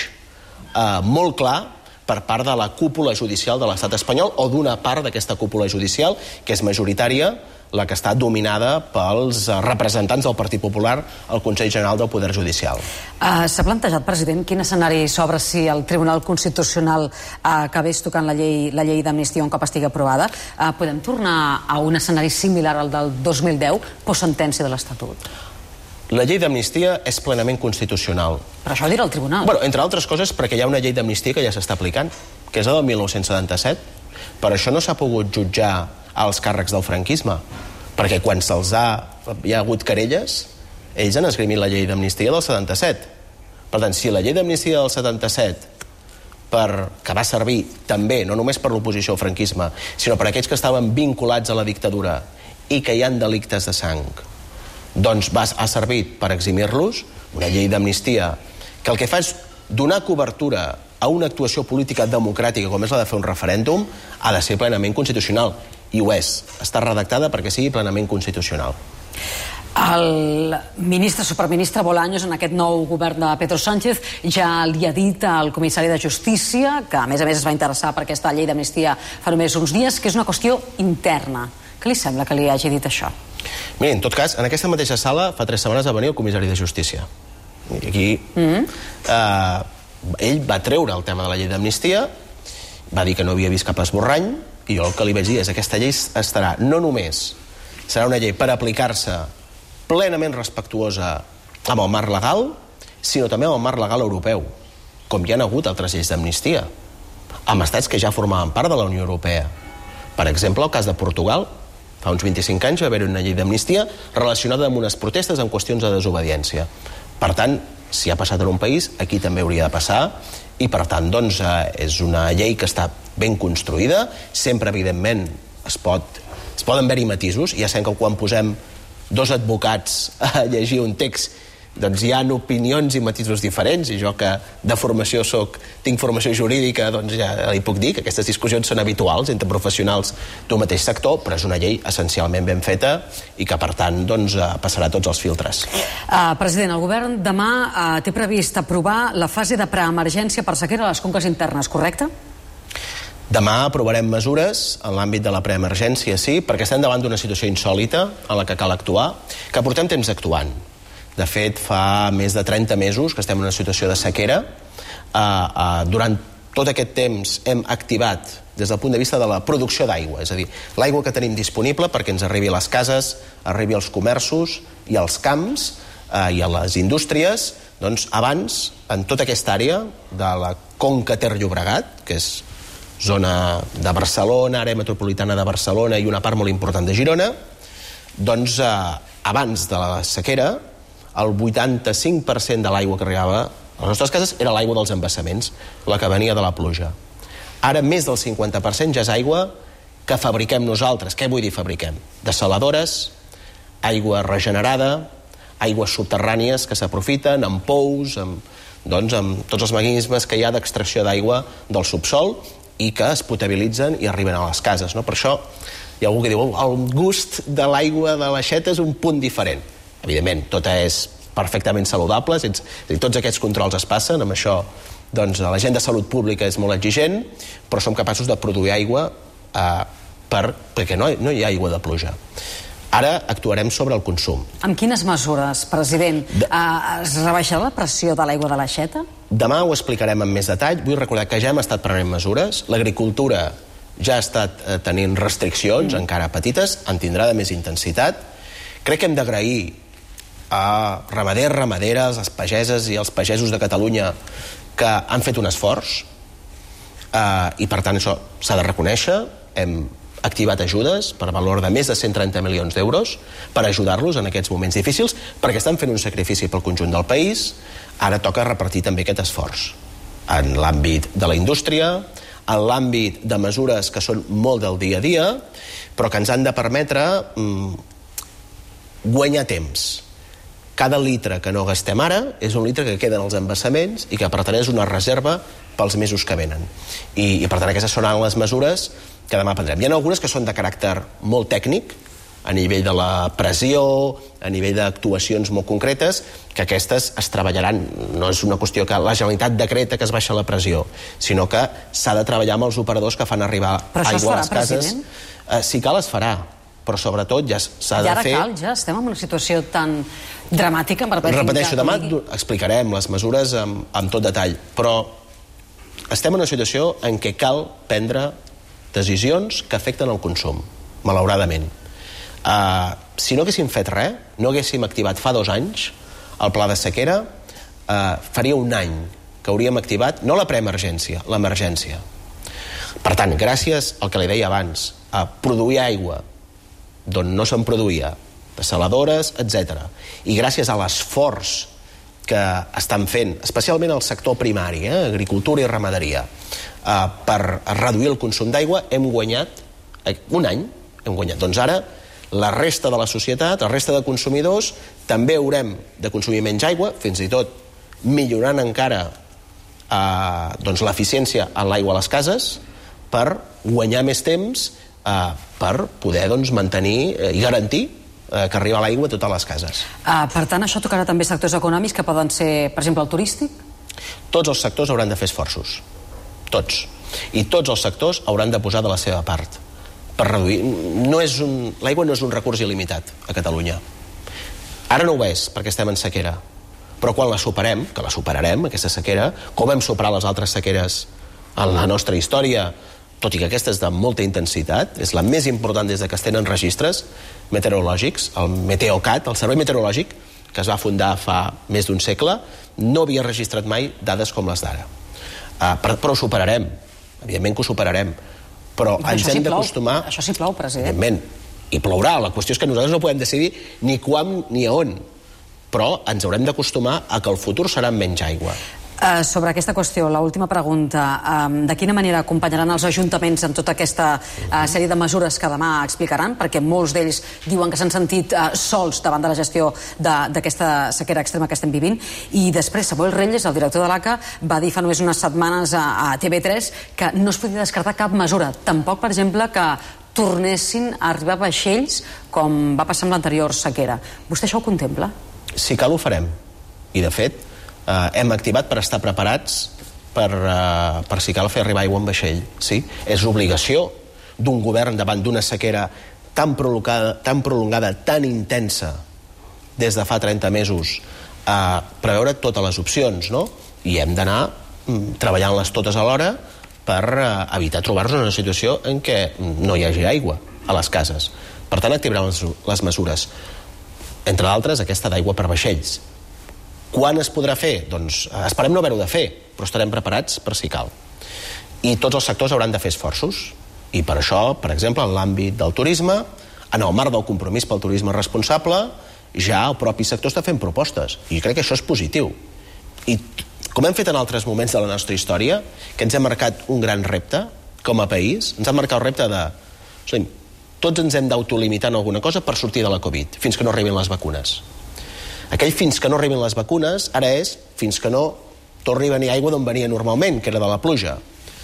eh, molt clar per part de la cúpula judicial de l'estat espanyol o d'una part d'aquesta cúpula judicial que és majoritària, la que està dominada pels representants del Partit Popular al Consell General del Poder Judicial. Uh, S'ha plantejat, president, quin escenari s'obre si el Tribunal Constitucional uh, acabés tocant la llei, la llei d'amnistia un cop estigui aprovada? Uh, podem tornar a un escenari similar al del dos mil deu, post-sentència de l'Estatut? La llei d'amnistia és plenament constitucional. Però això ho dirà el Tribunal. Bueno, entre altres coses perquè hi ha una llei d'amnistia que ja s'està aplicant, que és la del mil nou-cents setanta-set. Per això no s'ha pogut jutjar als càrrecs del franquisme, perquè quan se'ls ha, hi ha hagut querelles, ells han esgrimit la llei d'amnistia del setanta-set. Per tant, si la llei d'amnistia del setanta-set, per, que va servir també, no només per l'oposició al franquisme, sinó per aquells que estaven vinculats a la dictadura i que hi han delictes de sang, doncs va, ha servit per eximir-los, una llei d'amnistia que el que fa és donar cobertura a una actuació política democràtica com és la de fer un referèndum, ha de ser plenament constitucional. I ho és. Està redactada perquè sigui plenament constitucional. El ministre, superministre Bolaños, en aquest nou govern de Pedro Sánchez, ja li ha dit al comissari de Justícia, que a més a més es va interessar per aquesta llei d'amnistia fa només uns dies, que és una qüestió interna. Què li sembla que li hagi dit això? Miri, en tot cas, en aquesta mateixa sala fa tres setmanes va venir el comissari de Justícia. I aquí mm. eh, ell va treure el tema de la llei d'amnistia, va dir que no havia vist cap esborrany, i jo el que li vaig dir és que aquesta llei estarà no només, serà una llei per aplicar-se plenament respectuosa amb el marc legal, sinó també amb el marc legal europeu, com hi ha hagut altres lleis d'amnistia, amb estats que ja formaven part de la Unió Europea. Per exemple, el cas de Portugal, fa uns vint-i-cinc anys va haver una llei d'amnistia relacionada amb unes protestes en qüestions de desobediència. Per tant, si ha passat en un país, aquí també hauria de passar, i per tant, doncs, eh, és una llei que està ben construïda, sempre, evidentment, es, pot, es poden haver-hi matisos, ja sabem que quan posem dos advocats a llegir un text, doncs hi ha opinions i matisos diferents, i jo que de formació soc, tinc formació jurídica, doncs ja li puc dir que aquestes discussions són habituals entre professionals d'un mateix sector, però és una llei essencialment ben feta i que, per tant, doncs, passarà tots els filtres. Uh, president, el govern demà uh, té previst aprovar la fase de preemergència per sequera a les conques internes, correcte? Demà aprovarem mesures en l'àmbit de la preemergència, sí, perquè estem davant d'una situació insòlita en la que cal actuar, que portem temps actuant. De fet, fa més de trenta mesos que estem en una situació de sequera. Uh, uh, durant tot aquest temps hem activat des del punt de vista de la producció d'aigua, és a dir, l'aigua que tenim disponible perquè ens arribi a les cases, arribi als comerços i als camps uh, i a les indústries, Doncs abans, en tota aquesta àrea de la Conca Ter-Llobregat, que és zona de Barcelona, àrea metropolitana de Barcelona i una part molt important de Girona, doncs eh, abans de la sequera, el vuitanta-cinc per cent de l'aigua que arribava a les nostres cases era l'aigua dels embassaments, la que venia de la pluja. Ara més del cinquanta per cent ja és aigua que fabriquem nosaltres. Què vull dir fabriquem? Dessaladores, aigua regenerada, aigües subterrànies que s'aprofiten amb pous, amb, doncs, amb tots els mecanismes que hi ha d'extracció d'aigua del subsol i que es potabilitzen i arriben a les cases, no? Per això hi ha algú que diu oh, el gust de l'aigua de l'aixeta és un punt diferent. Evidentment, tota és perfectament saludable, és a dir, tots aquests controls es passen, amb això doncs, la gent de salut pública és molt exigent, però som capaços de produir aigua eh, per, perquè no, no hi ha aigua de pluja. Ara actuarem sobre el consum. Amb quines mesures, president? De... Uh, es rebaixarà la pressió de l'aigua de l'aixeta? Demà ho explicarem amb més detall. Vull recordar que ja hem estat prenent mesures. L'agricultura ja ha estat eh, tenint restriccions, mm. encara petites, en tindrà de més intensitat. Crec que hem d'agrair a ramaders, ramaderes, les pageses i els pagesos de Catalunya que han fet un esforç eh, i per tant això s'ha de reconèixer. Hem activat ajudes per valor de més de cent trenta milions d'euros per ajudar-los en aquests moments difícils, perquè estan fent un sacrifici pel conjunt del país. Ara toca repartir també aquest esforç en l'àmbit de la indústria, en l'àmbit de mesures que són molt del dia a dia, però que ens han de permetre mm, guanyar temps. Cada litre que no gastem ara és un litre que queda en els embassaments i que per tant és una reserva pels mesos que venen. I, i per tant aquestes seran les mesures que demà prendrem. Hi ha algunes que són de caràcter molt tècnic, a nivell de la pressió, a nivell d'actuacions molt concretes, que aquestes es treballaran. No és una qüestió que la Generalitat decreta que es baixa la pressió, sinó que s'ha de treballar amb els operadors que fan arribar aigua a les cases. Eh, si cal es farà, però sobretot ja s'ha de fer... I ara cal, ja estem en una situació tan dramàtica... Repeteixo, demà explicarem les mesures amb, amb tot detall, però estem en una situació en què cal prendre decisions que afecten el consum, malauradament. Uh, si no haguéssim fet res, no haguéssim activat fa dos anys el pla de sequera, uh, faria un any que hauríem activat, no la preemergència, l'emergència. Per tant, gràcies al que li deia abans, a produir aigua d'on no se'n produïa, dessaladores, etcètera, i gràcies a l'esforç que estan fent, especialment el sector primari, eh, agricultura i ramaderia, eh, per reduir el consum d'aigua, hem guanyat eh, un any, hem guanyat. Doncs ara la resta de la societat, la resta de consumidors, també haurem de consumir menys aigua, fins i tot millorant encara eh, doncs l'eficiència en l'aigua a les cases, per guanyar més temps, eh, per poder doncs, mantenir eh, i garantir que arriba l'aigua a totes les cases. Uh, per tant, això tocarà també sectors econòmics que poden ser, per exemple, el turístic? Tots els sectors hauran de fer esforços. Tots. I tots els sectors hauran de posar de la seva part per reduir. No és un... L'aigua no és un recurs il·limitat a Catalunya. Ara no ho és, perquè estem en sequera. Però quan la superem, que la superarem, aquesta sequera, com hem superat les altres sequeres en la nostra història, tot i que aquesta és de molta intensitat, és la més important des de que es tenen registres meteorològics, el Meteocat, el Servei Meteorològic, que es va fundar fa més d'un segle, no havia registrat mai dades com les d'ara. Uh, però, però ho superarem, evidentment que ho superarem, però, però ens hem d'acostumar... Això sí plou, president. Evidentment, i plourà, la qüestió és que nosaltres no podem decidir ni quan ni a on, però ens haurem d'acostumar a que el futur serà menys aigua. Uh, sobre aquesta qüestió, l'última pregunta. Um, de quina manera acompanyaran els ajuntaments en tota aquesta uh, sèrie de mesures que demà explicaran? Perquè molts d'ells diuen que s'han sentit uh, sols davant de la gestió d'aquesta sequera extrema que estem vivint. I després, Samuel Reyes, el director de l'A C A, va dir fa només unes setmanes a, a T V tres que no es podia descartar cap mesura. Tampoc, per exemple, que tornessin a arribar vaixells com va passar amb l'anterior sequera. Vostè això ho contempla? Si cal, ho farem. I, de fet, Uh, hem activat per estar preparats per, uh, per si cal fer arribar aigua en vaixell. Sí? És obligació d'un govern davant d'una sequera tan prolongada, tan prolongada, tan intensa des de fa trenta mesos, a uh, preveure totes les opcions, no? I hem d'anar um, treballant-les totes alhora per uh, evitar trobar-nos en una situació en què no hi hagi aigua a les cases. Per tant, activarem les, les mesures, entre d'altres aquesta d'aigua per vaixells. Quan es podrà fer? Doncs esperem no haver-ho de fer, però estarem preparats per si cal. I tots els sectors hauran de fer esforços. I per això, per exemple, en l'àmbit del turisme, en el marc del compromís pel turisme responsable, ja el propi sector està fent propostes. I crec que això és positiu. I com hem fet en altres moments de la nostra història, que ens hem marcat un gran repte com a país, ens hem marcat el repte de... Tots ens hem d'autolimitar en alguna cosa per sortir de la Covid, fins que no arribin les vacunes. Aquell fins que no arribin les vacunes, ara és fins que no torni a venir aigua d'on venia normalment, que era de la pluja.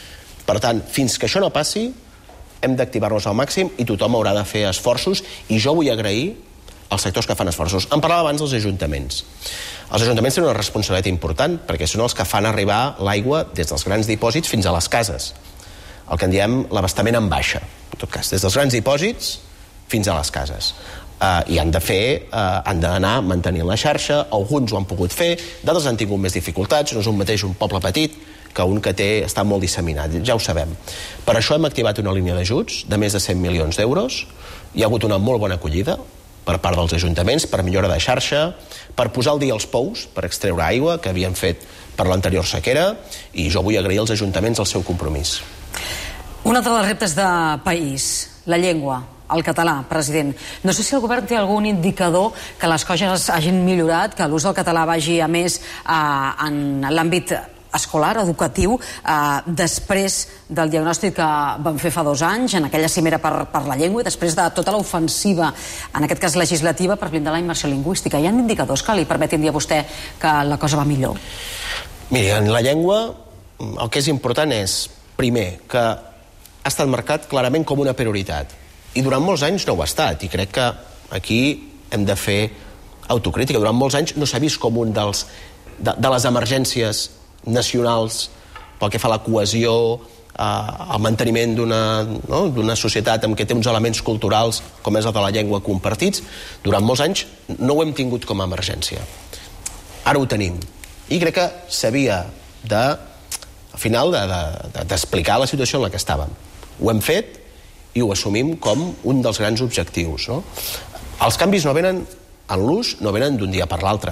Per tant, fins que això no passi, hem d'activar-nos al màxim i tothom haurà de fer esforços, i jo vull agrair als sectors que fan esforços. En parlava abans dels ajuntaments. Els ajuntaments tenen una responsabilitat important, perquè són els que fan arribar l'aigua des dels grans dipòsits fins a les cases. El que en diem l'abastament en baixa. En tot cas, des dels grans dipòsits fins a les cases. Uh, I han de fer, uh, han d'anar mantenint la xarxa, alguns ho han pogut fer, d'altres han tingut més dificultats, no és un mateix un poble petit que un que té, està molt disseminat, ja ho sabem. Per això hem activat una línia d'ajuts de més de cent milions d'euros, hi ha hagut una molt bona acollida per part dels ajuntaments, per millora de xarxa, per posar al dia els pous, per extreure aigua, que havien fet per l'anterior sequera, i jo vull agrair als ajuntaments el seu compromís. Un altre dels reptes de país, la llengua, el català, president. No sé si el govern té algun indicador que les coses hagin millorat, que l'ús del català vagi a més eh, en l'àmbit escolar, educatiu, eh, després del diagnòstic que vam fer fa dos anys, en aquella cimera per, per la llengua, i després de tota l'ofensiva, en aquest cas legislativa, per blindar la immersió lingüística. Hi ha indicadors que li permetin dir a vostè que la cosa va millor? Miri, en la llengua el que és important és, primer, que ha estat marcat clarament com una prioritat. I durant molts anys no ho ha estat, i crec que aquí hem de fer autocrítica. Durant molts anys no s'ha vist com un dels, de, de les emergències nacionals pel que fa a la cohesió, eh, al manteniment d'una no? d'una societat en què té uns elements culturals com és el de la llengua compartits. Durant molts anys no ho hem tingut com a emergència. Ara ho tenim. I crec que s'havia de, al final, d'explicar de, de, la situació en la que estàvem. Ho hem fet i ho assumim com un dels grans objectius. No? Els canvis no venen en l'ús, no venen d'un dia per l'altre.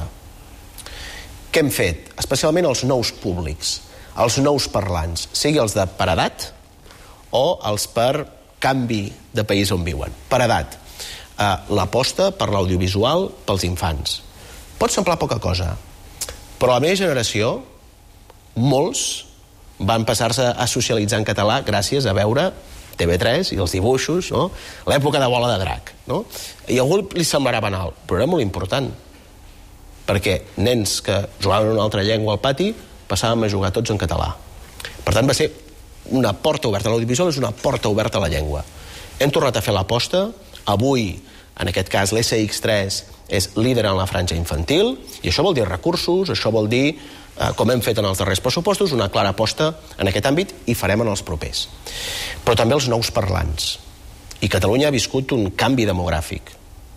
Què hem fet? Especialment els nous públics, els nous parlants, sigui els de per edat o els per canvi de país on viuen. Per edat, eh, l'aposta per l'audiovisual pels infants. Pot semblar poca cosa, però a la meva generació, molts van passar-se a socialitzar en català gràcies a veure T V tres i els dibuixos, no? L'època de Bola de Drac. No? I a algú li semblarà banal, però era molt important. Perquè nens que jugaven en una altra llengua al pati passàvem a jugar tots en català. Per tant, va ser una porta oberta. L'audiovisual és una porta oberta a la llengua. Hem tornat a fer l'aposta. Avui, en aquest cas, l'S X tres és líder en la franja infantil, i això vol dir recursos, això vol dir, eh, com hem fet en els darrers pressupostos, una clara aposta en aquest àmbit, i farem en els propers. Però també els nous parlants. I Catalunya ha viscut un canvi demogràfic.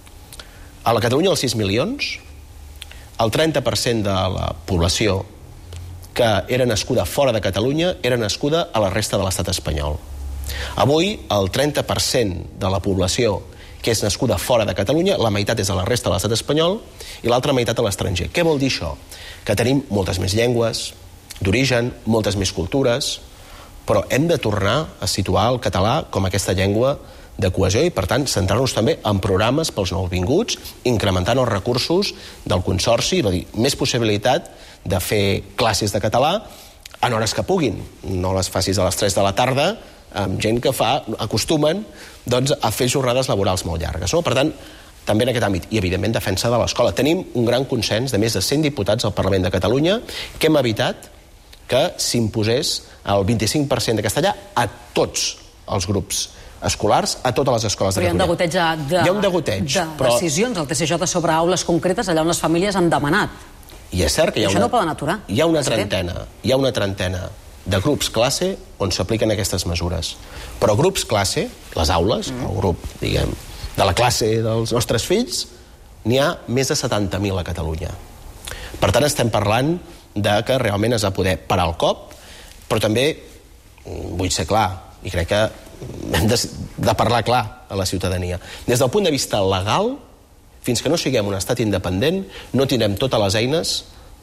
A la Catalunya dels sis milions, el trenta per cent de la població que era nascuda fora de Catalunya era nascuda a la resta de l'estat espanyol. Avui, el trenta per cent de la població que és nascuda fora de Catalunya, la meitat és a la resta de l'estat espanyol i l'altra meitat a l'estranger. Què vol dir això? Que tenim moltes més llengües d'origen, moltes més cultures, però hem de tornar a situar el català com aquesta llengua de cohesió i, per tant, centrar-nos també en programes pels nouvinguts, incrementant els recursos del Consorci, és a dir, més possibilitat de fer classes de català en hores que puguin. No les facis a les tres de la tarda, amb gent que fa, acostumen doncs, a fer jornades laborals molt llargues. No? Per tant, també en aquest àmbit, i evidentment defensa de l'escola. Tenim un gran consens de més de cent diputats al Parlament de Catalunya que hem evitat que s'imposés el vint-i-cinc per cent de castellà a tots els grups escolars, a totes les escoles de Catalunya. Però hi ha un degoteig de, hi ha un degoteig, de però... decisions, el T C J sobre aules concretes, allà on les famílies han demanat. I és cert que hi ha I això una... no ho poden aturar. Hi ha una trentena, hi ha una trentena de grups classe on s'apliquen aquestes mesures. Però grups classe, les aules, mm. el grup, diguem, de la classe dels nostres fills, n'hi ha més de setanta mil a Catalunya. Per tant, estem parlant de que realment es va poder parar el cop, però també vull ser clar, i crec que hem de, de parlar clar a la ciutadania. Des del punt de vista legal, fins que no siguem un estat independent, no tindrem totes les eines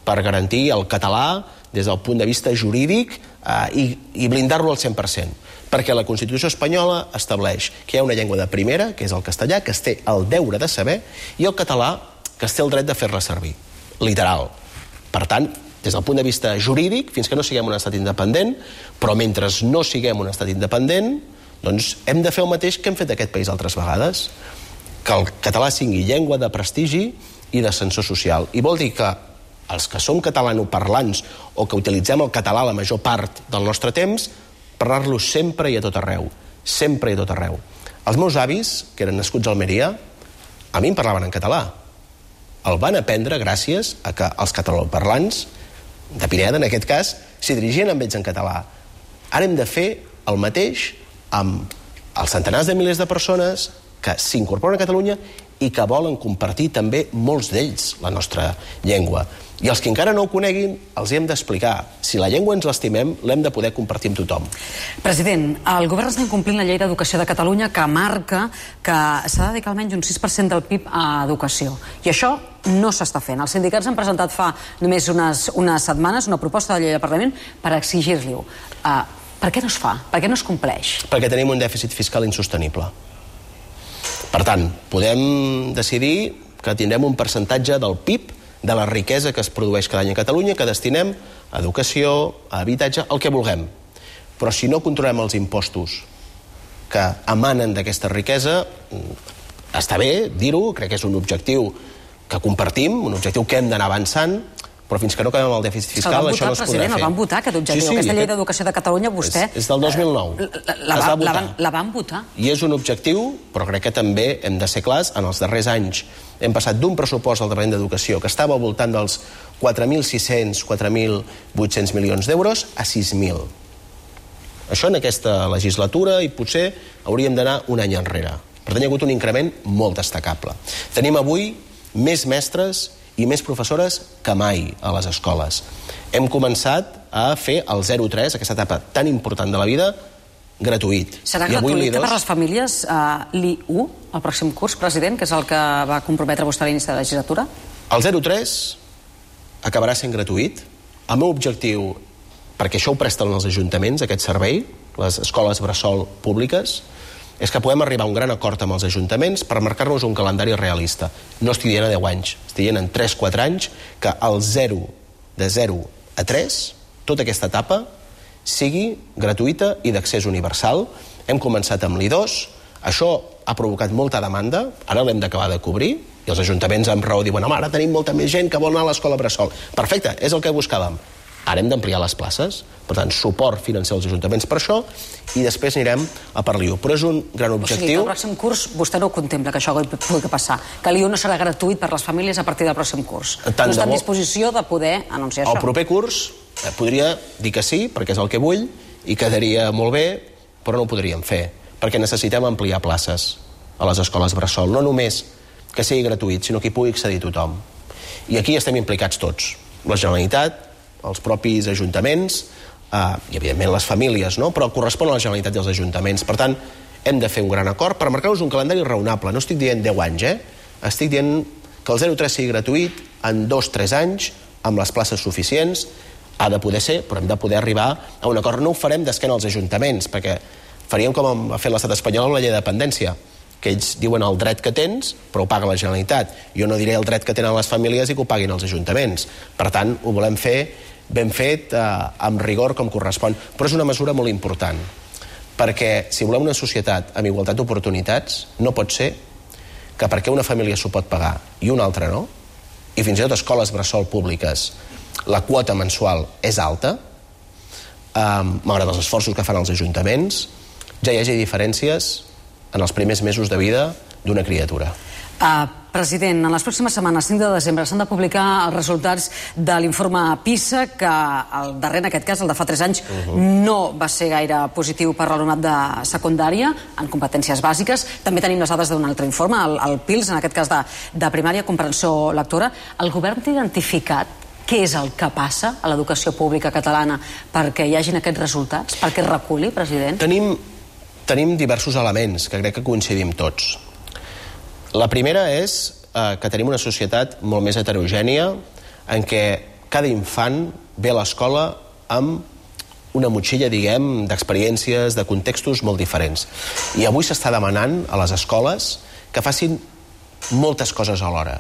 per garantir el català des del punt de vista jurídic eh, i, i blindar-lo al cent per cent. Perquè la Constitució espanyola estableix que hi ha una llengua de primera, que és el castellà, que es té el deure de saber, i el català, que es té el dret de fer-la servir. Literal. Per tant, des del punt de vista jurídic, fins que no siguem un estat independent, però mentre no siguem un estat independent, doncs hem de fer el mateix que hem fet aquest país altres vegades, que el català sigui llengua de prestigi i d'ascensor social. I vol dir que els que som catalanoparlants o que utilitzem el català la major part del nostre temps, parlar-lo sempre i a tot arreu. Sempre i a tot arreu. Els meus avis, que eren nascuts a Almeria, a mi em parlaven en català. El van aprendre gràcies a que els catalanoparlants, de Pineda en aquest cas, s'hi dirigien amb ells en català. Ara hem de fer el mateix amb els centenars de milers de persones que s'incorporen a Catalunya i que volen compartir també molts d'ells la nostra llengua. I els que encara no ho coneguin, els hem d'explicar. Si la llengua ens l'estimem, l'hem de poder compartir amb tothom. President, el govern està incomplint la llei d'educació de Catalunya que marca que s'ha de dedicar almenys un sis per cent del P I B a educació. I això no s'està fent. Els sindicats han presentat fa només unes, unes setmanes una proposta de llei del Parlament per exigir-li-ho. Uh, per què no es fa? Per què no es compleix? Perquè tenim un dèficit fiscal insostenible. Per tant, podem decidir que tindrem un percentatge del P I B, de la riquesa que es produeix cada any a Catalunya, que destinem a educació, a habitatge, el que vulguem. Però si no controlem els impostos que emanen d'aquesta riquesa, està bé dir-ho, crec que és un objectiu que compartim, un objectiu que hem d'anar avançant, però fins que no acabem el dèficit fiscal, votar, això no es podrà fer. El van votar, aquest objectiu. Sí, sí, aquesta llei d'educació de Catalunya, vostè... És, és del dos mil nou. La, la, la, la, van, la van votar. I és un objectiu, però crec que també hem de ser clars, en els darrers anys hem passat d'un pressupost del Departament d'Educació que estava al voltant dels quatre mil sis-cents, quatre mil vuit-cents milions d'euros a sis mil. Això en aquesta legislatura i potser hauríem d'anar un any enrere. Per tant, hi ha hagut un increment molt destacable. Tenim avui més mestres i més professores que mai a les escoles. Hem començat a fer el zero tres, aquesta etapa tan important de la vida, gratuït. Serà gratuïta per les famílies uh, l'I u, el pròxim curs, president, que és el que va comprometre vostè a l'inici de la legislatura? El zero tres acabarà sent gratuït. El meu objectiu, perquè això ho presten els ajuntaments, aquest servei, les escoles bressol públiques, és que podem arribar a un gran acord amb els ajuntaments per marcar-nos un calendari realista. No estic dient a deu anys, estic dient en tres quatre anys que el zero, de zero a tres, tota aquesta etapa sigui gratuïta i d'accés universal. Hem començat amb l'I dos, això ha provocat molta demanda, ara l'hem d'acabar de cobrir, i els ajuntaments amb raó diuen, home, ara tenim molta més gent que vol anar a l'escola bressol. Perfecte, és el que buscàvem. Ara hem d'ampliar les places, per tant, suport financer als ajuntaments per això, i després anirem a per l'I U. Però és un gran objectiu... O sigui, que el pròxim curs vostè no contempla que això pugui passar, que l'I U no serà gratuït per les famílies a partir del pròxim curs. Tant no està en disposició de poder anunciar això. El proper curs eh, podria dir que sí, perquè és el que vull, i quedaria molt bé, però no ho podríem fer, perquè necessitem ampliar places a les escoles bressol, no només que sigui gratuït, sinó que hi pugui accedir tothom. I aquí estem implicats tots, la Generalitat, els propis ajuntaments eh, i, evidentment, les famílies, no? Però correspon a la Generalitat i als ajuntaments. Per tant, hem de fer un gran acord per marcar-nos un calendari raonable. No estic dient deu anys, eh? Estic dient que el zero tres sigui gratuït en dos tres anys, amb les places suficients. Ha de poder ser, però hem de poder arribar a un acord. No ho farem d'esquena als ajuntaments, perquè faríem com ha fet l'estat espanyol amb la llei de dependència, que ells diuen el dret que tens, però ho paga la Generalitat. Jo no diré el dret que tenen les famílies i que ho paguin els ajuntaments. Per tant, ho volem fer ben fet, eh, amb rigor com correspon. Però és una mesura molt important, perquè si volem una societat amb igualtat d'oportunitats, no pot ser que perquè una família s'ho pot pagar i una altra no, i fins i tot escoles bressol públiques, la quota mensual és alta, eh, malgrat els esforços que fan els ajuntaments, ja hi hagi diferències en els primers mesos de vida d'una criatura. Uh, president, en les pròximes setmanes, cinc de desembre, s'han de publicar els resultats de l'informe PISA, que el darrer, en aquest cas, el de fa tres anys, uh-huh. no va ser gaire positiu per l'alumnat de secundària, en competències bàsiques. També tenim les dades d'un altre informe, el, el PILS, en aquest cas de, de primària, comprensió lectora. El govern té identificat què és el que passa a l'educació pública catalana perquè hi hagin aquests resultats? Perquè es reculli, president? Tenim, tenim diversos elements que crec que coincidim tots. La primera és eh, que tenim una societat molt més heterogènia en què cada infant ve a l'escola amb una motxilla, diguem, d'experiències, de contextos molt diferents. I avui s'està demanant a les escoles que facin moltes coses alhora.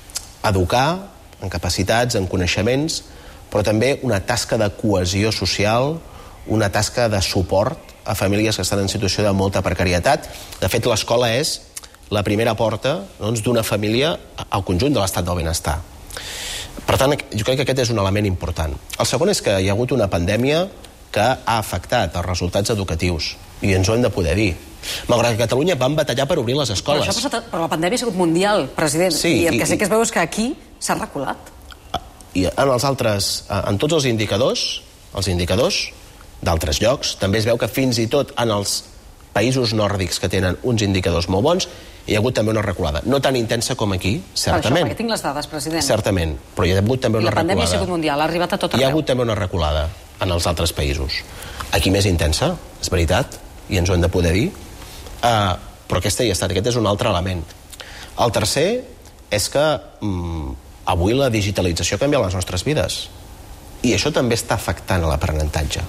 Educar en capacitats, en coneixements, però també una tasca de cohesió social, una tasca de suport a famílies que estan en situació de molta precarietat. De fet, l'escola és la primera porta, doncs, d'una família al conjunt de l'estat del benestar. Per tant, jo crec que aquest és un element important. El segon és que hi ha hagut una pandèmia que ha afectat els resultats educatius, i ens ho hem de poder dir. Malgrat que a Catalunya van batallar per obrir les escoles. Però, això ha passat, però la pandèmia ha sigut mundial, president, sí, i el que i, sí que es veu és que aquí s'ha reculat. I en els altres, en tots els indicadors, els indicadors d'altres llocs, també es veu que fins i tot en els països nòrdics que tenen uns indicadors molt bons, hi ha hagut també una reculada. No tan intensa com aquí, certament. Per això, perquè tinc les dades, president. Certament, però hi ha hagut també una reculada. I la pandèmia ha sigut mundial, ha arribat a tot arreu. Hi ha hagut també una reculada en els altres països. Aquí més intensa, és veritat, i ens ho hem de poder dir, uh, però aquesta hi ha estat, aquest és un altre element. El tercer és que um, avui la digitalització canvia les nostres vides, i això també està afectant a l'aprenentatge.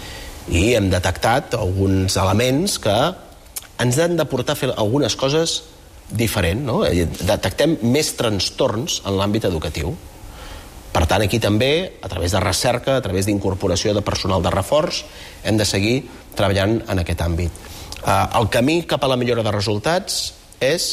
I hem detectat alguns elements que ens han de portar a fer algunes coses diferents, no? Detectem més trastorns en l'àmbit educatiu. Per tant, aquí també, a través de recerca, a través d'incorporació de personal de reforç, hem de seguir treballant en aquest àmbit. El camí cap a la millora de resultats és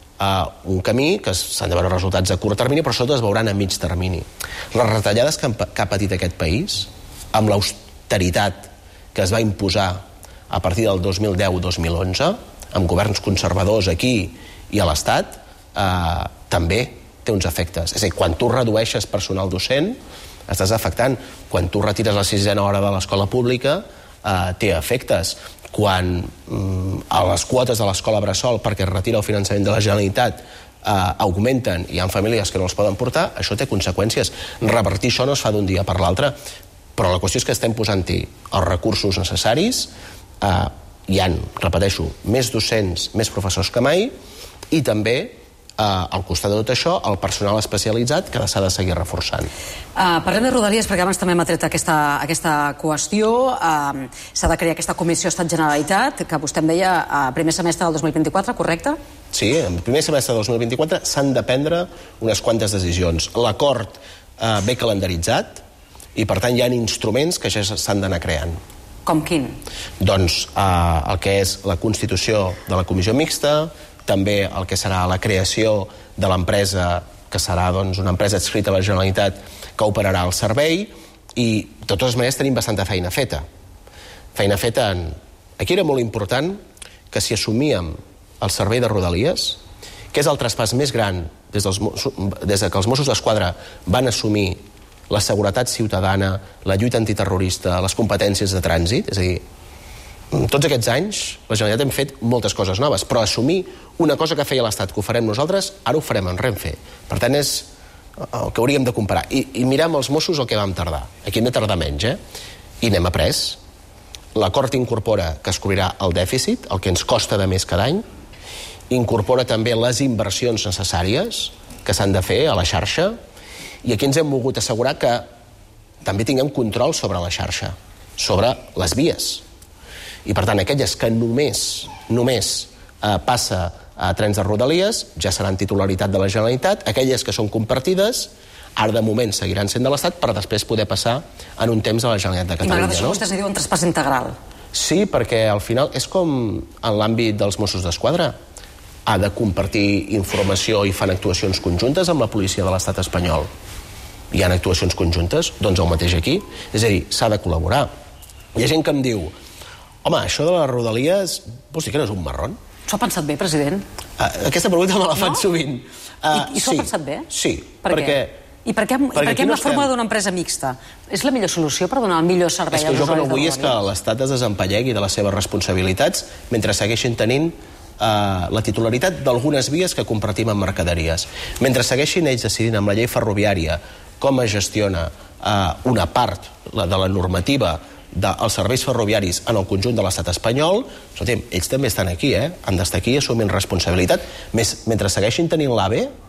un camí que s'han de veure resultats a curt termini, però sobretot es veuran a mig termini. Les retallades que ha patit aquest país, amb l'austeritat que es va imposar a partir del dos mil deu dos mil onze, amb governs conservadors aquí i a l'Estat, eh, també té uns efectes. És a dir, quan tu redueixes personal docent, estàs afectant. Quan tu retires la sisena hora de l'escola pública, eh, té efectes. Quan mm, a les quotes de l'escola bressol, perquè es retira el finançament de la Generalitat, eh, augmenten i hi ha famílies que no els poden portar, això té conseqüències. Revertir això no es fa d'un dia per l'altre, però la qüestió és que estem posant-hi els recursos necessaris. Uh, hi ha, repeteixo, més docents, més professors que mai, i també, uh, al costat de tot això, el personal especialitzat que s'ha de seguir reforçant. Uh, parlem de Rodalies, perquè abans també m'ha tret aquesta, aquesta qüestió. Uh, s'ha de crear aquesta comissió Estat-Generalitat, que vostè em deia a uh, primer semestre del dos mil vint-i-quatre, correcte? Sí, en primer semestre del dos mil vint-i-quatre s'han de prendre unes quantes decisions. L'acord uh, ve calendaritzat, i per tant hi ha instruments que ja s'han d'anar creant. Com quin? Doncs eh, el que és la constitució de la comissió mixta, també el que serà la creació de l'empresa, que serà doncs, una empresa adscrita a la Generalitat que operarà el servei, i de totes maneres tenim bastanta feina feta. Feina feta en... Aquí era molt important que si assumíem el servei de Rodalies, que és el traspàs més gran des, dels, des de que els Mossos d'Esquadra van assumir la seguretat ciutadana, la lluita antiterrorista, les competències de trànsit, és a dir, tots aquests anys la Generalitat hem fet moltes coses noves, però assumir una cosa que feia l'Estat, que ho farem nosaltres, ara ho farem en Renfe. Per tant, és el que hauríem de comparar. I, i mirem els Mossos el que vam tardar. Aquí hem de tardar menys, eh? I n'hem après. L'acord incorpora que es cobrirà el dèficit, el que ens costa de més cada any, incorpora també les inversions necessàries que s'han de fer a la xarxa, i aquí ens hem volgut assegurar que també tinguem control sobre la xarxa, sobre les vies. I per tant, aquelles que només, només eh, passa a trens de Rodalies ja seran titularitat de la Generalitat, aquelles que són compartides ara de moment seguiran sent de l'Estat per després poder passar en un temps a la Generalitat de Catalunya. I m'agrada això, no? Vostès en diuen traspàs integral. Sí, perquè al final és com en l'àmbit dels Mossos d'Esquadra. Ha de compartir informació i fan actuacions conjuntes amb la policia de l'estat espanyol. Hi ha actuacions conjuntes, doncs el mateix aquí. És a dir, s'ha de col·laborar. Hi ha gent que em diu, home, això de les Rodalies, vols dir que no és un marrón? S'ho ha pensat bé, president? Uh, aquesta pregunta me la fan no? sovint. Uh, I i s'ho sí, ha pensat bé? Sí, per perquè... I per què, i per què hem no de formar d'una empresa mixta? És la millor solució per donar el millor servei als usuaris de Rodalies? És que jo que no vull és que l'Estat es desempallegui de les seves responsabilitats mentre segueixin tenint eh, la titularitat d'algunes vies que compartim amb mercaderies. Mentre segueixin ells decidint amb la llei ferroviària com es gestiona eh, una part la de la normativa dels serveis ferroviaris en el conjunt de l'estat espanyol, escolta'm, ells també estan aquí, eh? Han d'estar aquí assumint responsabilitat. Més, mentre segueixin tenint l'AVE,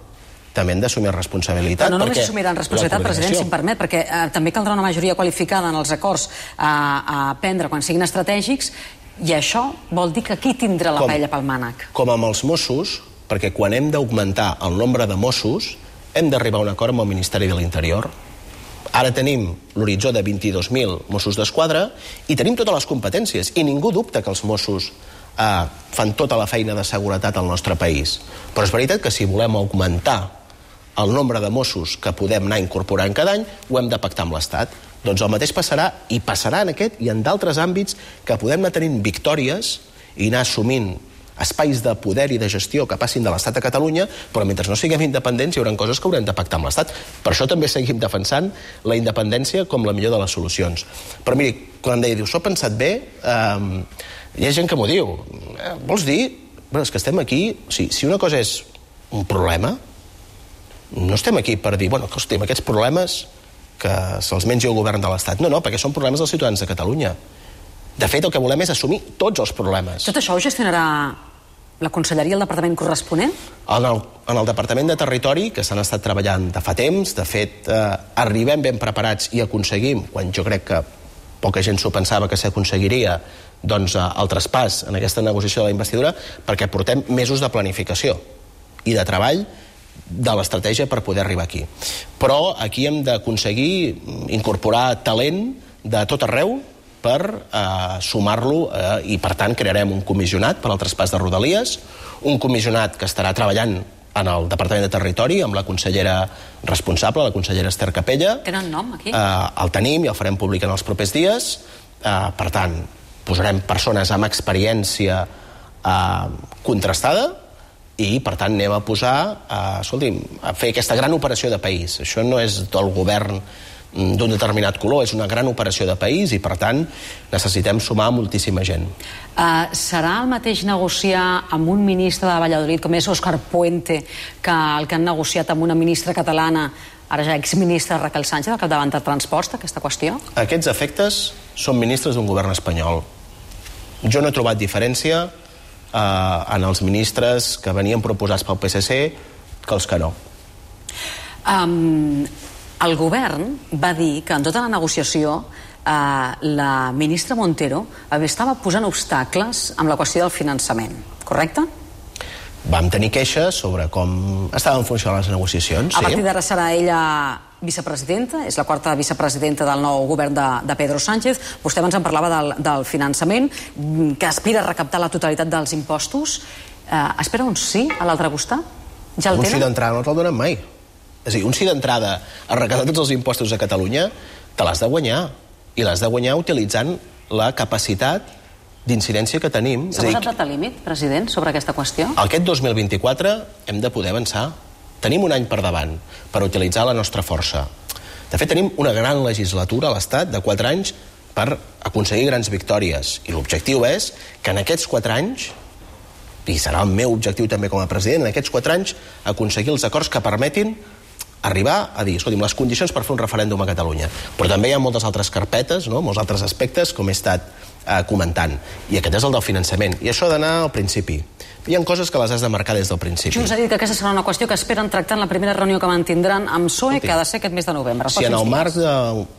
també hem d'assumir responsabilitat. Però no només assumiran responsabilitat, president, si em permet, perquè eh, també caldrà una majoria qualificada en els acords a, a prendre quan siguin estratègics, i això vol dir que qui tindrà la paella pel mànec? Com amb els Mossos, perquè quan hem d'augmentar el nombre de Mossos, hem d'arribar a un acord amb el Ministeri de l'Interior. Ara tenim l'horitzó de vint-i-dos mil Mossos d'Esquadra i tenim totes les competències, i ningú dubta que els Mossos eh, fan tota la feina de seguretat al nostre país. Però és veritat que si volem augmentar el nombre de Mossos que podem anar incorporant cada any, ho hem de pactar amb l'Estat. Doncs el mateix passarà, i passarà en aquest i en d'altres àmbits, que podem anar tenint victòries i anar assumint espais de poder i de gestió que passin de l'Estat a Catalunya, però mentre no siguem independents hi haurà coses que haurem de pactar amb l'Estat. Per això també seguim defensant la independència com la millor de les solucions. Però miri, quan deia, diu, s'ho ha pensat bé, eh, hi ha gent que m'ho diu. Eh, vols dir? Bueno, és que estem aquí, o sigui, si una cosa és un problema, no estem aquí per dir, bueno, hosti, aquests problemes que se'ls mengi el govern de l'Estat. No, no, perquè són problemes dels ciutadans de Catalunya. De fet, el que volem és assumir tots els problemes. Tot això ho gestionarà la Conselleria i el Departament corresponent? En el, en el Departament de Territori, que s'han estat treballant de fa temps, de fet, eh, arribem ben preparats i aconseguim, quan jo crec que poca gent s'ho pensava que s'aconseguiria, doncs eh, el traspàs en aquesta negociació de la investidura, perquè portem mesos de planificació i de treball de l'estratègia per poder arribar aquí. Però aquí hem d'aconseguir incorporar talent de tot arreu per eh, sumar-lo eh, i, per tant, crearem un comissionat per al traspàs de Rodalies, un comissionat que estarà treballant en el Departament de Territori amb la consellera responsable, la consellera Esther Capella. Tenen nom, aquí? Eh, el tenim i el farem públic en els propers dies. Eh, per tant, posarem persones amb experiència eh, contrastada i, per tant, anem a posar, eh, escolti'm, a fer aquesta gran operació de país. Això no és del govern d'un determinat color, és una gran operació de país i, per tant, necessitem sumar moltíssima gent. Uh, serà el mateix negociar amb un ministre de Valladolid, com és Òscar Puente, que el que han negociat amb una ministra catalana, ara ja exministra Raquel Sánchez, al capdavant de Transports, d'aquesta qüestió? Aquests efectes són ministres d'un govern espanyol. Jo no he trobat diferència eh, en els ministres que venien proposats pel P S C que els que no. Um, el govern va dir que en tota la negociació eh, la ministra Montero estava posant obstacles amb la qüestió del finançament, correcte? Vam tenir queixes sobre com estaven funcionant les negociacions. A partir d'ara serà ella vicepresidenta, és la quarta vicepresidenta del nou govern de, de Pedro Sánchez. Vostè abans en parlava del, del finançament, que aspira a recaptar la totalitat dels impostos. Eh, espera un sí a l'altre costat? Ja el un tenen? sí d'entrada no te'l donen mai. És a dir, un sí d'entrada a recaptar tots els impostos a Catalunya te l'has de guanyar. I l'has de guanyar utilitzant la capacitat d'incidència que tenim. S'ha posat data límit, president, sobre aquesta qüestió? Aquest dos mil vint-i-quatre hem de poder avançar. Tenim un any per davant per utilitzar la nostra força. De fet, tenim una gran legislatura a l'Estat de quatre anys per aconseguir grans victòries. I l'objectiu és que en aquests quatre anys, i serà el meu objectiu també com a president, en aquests quatre anys aconseguir els acords que permetin arribar a dir, escolti'm, les condicions per fer un referèndum a Catalunya. Però també hi ha moltes altres carpetes, no? Molts altres aspectes, com he estat eh, comentant. I aquest és el del finançament. I això ha d'anar al principi. Hi ha coses que les has de marcar des del principi. Junts ha dit que aquesta serà una qüestió que esperen tractar en la primera reunió que mantindran amb P S O E, que ha de ser aquest mes de novembre. Si en el marc de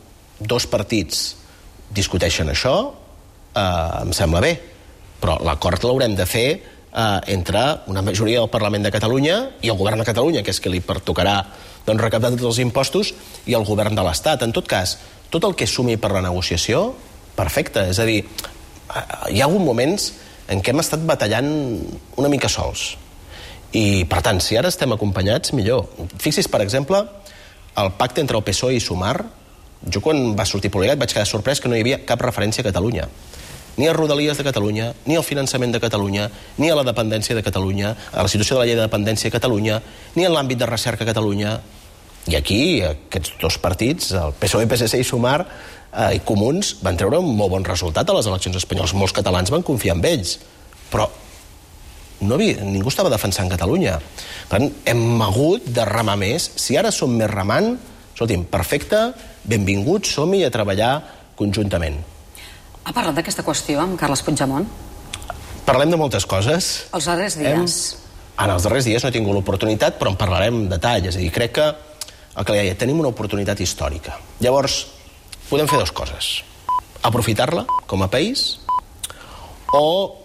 dos partits discuteixen això, eh, em sembla bé. Però l'acord l'haurem de fer eh, entre una majoria del Parlament de Catalunya i el govern de Catalunya, que és que li pertocarà doncs, recaptar tots els impostos, i el govern de l'Estat. En tot cas, tot el que sumi per la negociació, perfecte. És a dir, hi ha hagut moments en què hem estat batallant una mica sols. I, per tant, si ara estem acompanyats, millor. Fixis, per exemple, el pacte entre el P S O E i Sumar. Jo, quan va sortir publicat, vaig quedar sorprès que no hi havia cap referència a Catalunya. Ni a Rodalies de Catalunya, ni al finançament de Catalunya, ni a la dependència de Catalunya, a la situació de la llei de dependència a Catalunya, ni en l'àmbit de recerca a Catalunya. I aquí, aquests dos partits, el P S O E, P S C i Sumar, eh, i Comuns, van treure un molt bon resultat a les eleccions espanyoles. Molts catalans van confiar en ells. Però no havia, ningú estava defensant Catalunya. Per tant, hem hagut de remar més. Si ara som més remant, escolti'm, perfecte, benvinguts, som-hi a treballar conjuntament. Ha parlat d'aquesta qüestió amb Carles Puigdemont? Parlem de moltes coses. Els darrers dies. Hem... En els darrers dies no he tingut l'oportunitat, però en parlarem en detall. És a dir, crec que el que li deia, tenim una oportunitat històrica. Llavors, podem fer dues coses. Aprofitar-la com a país o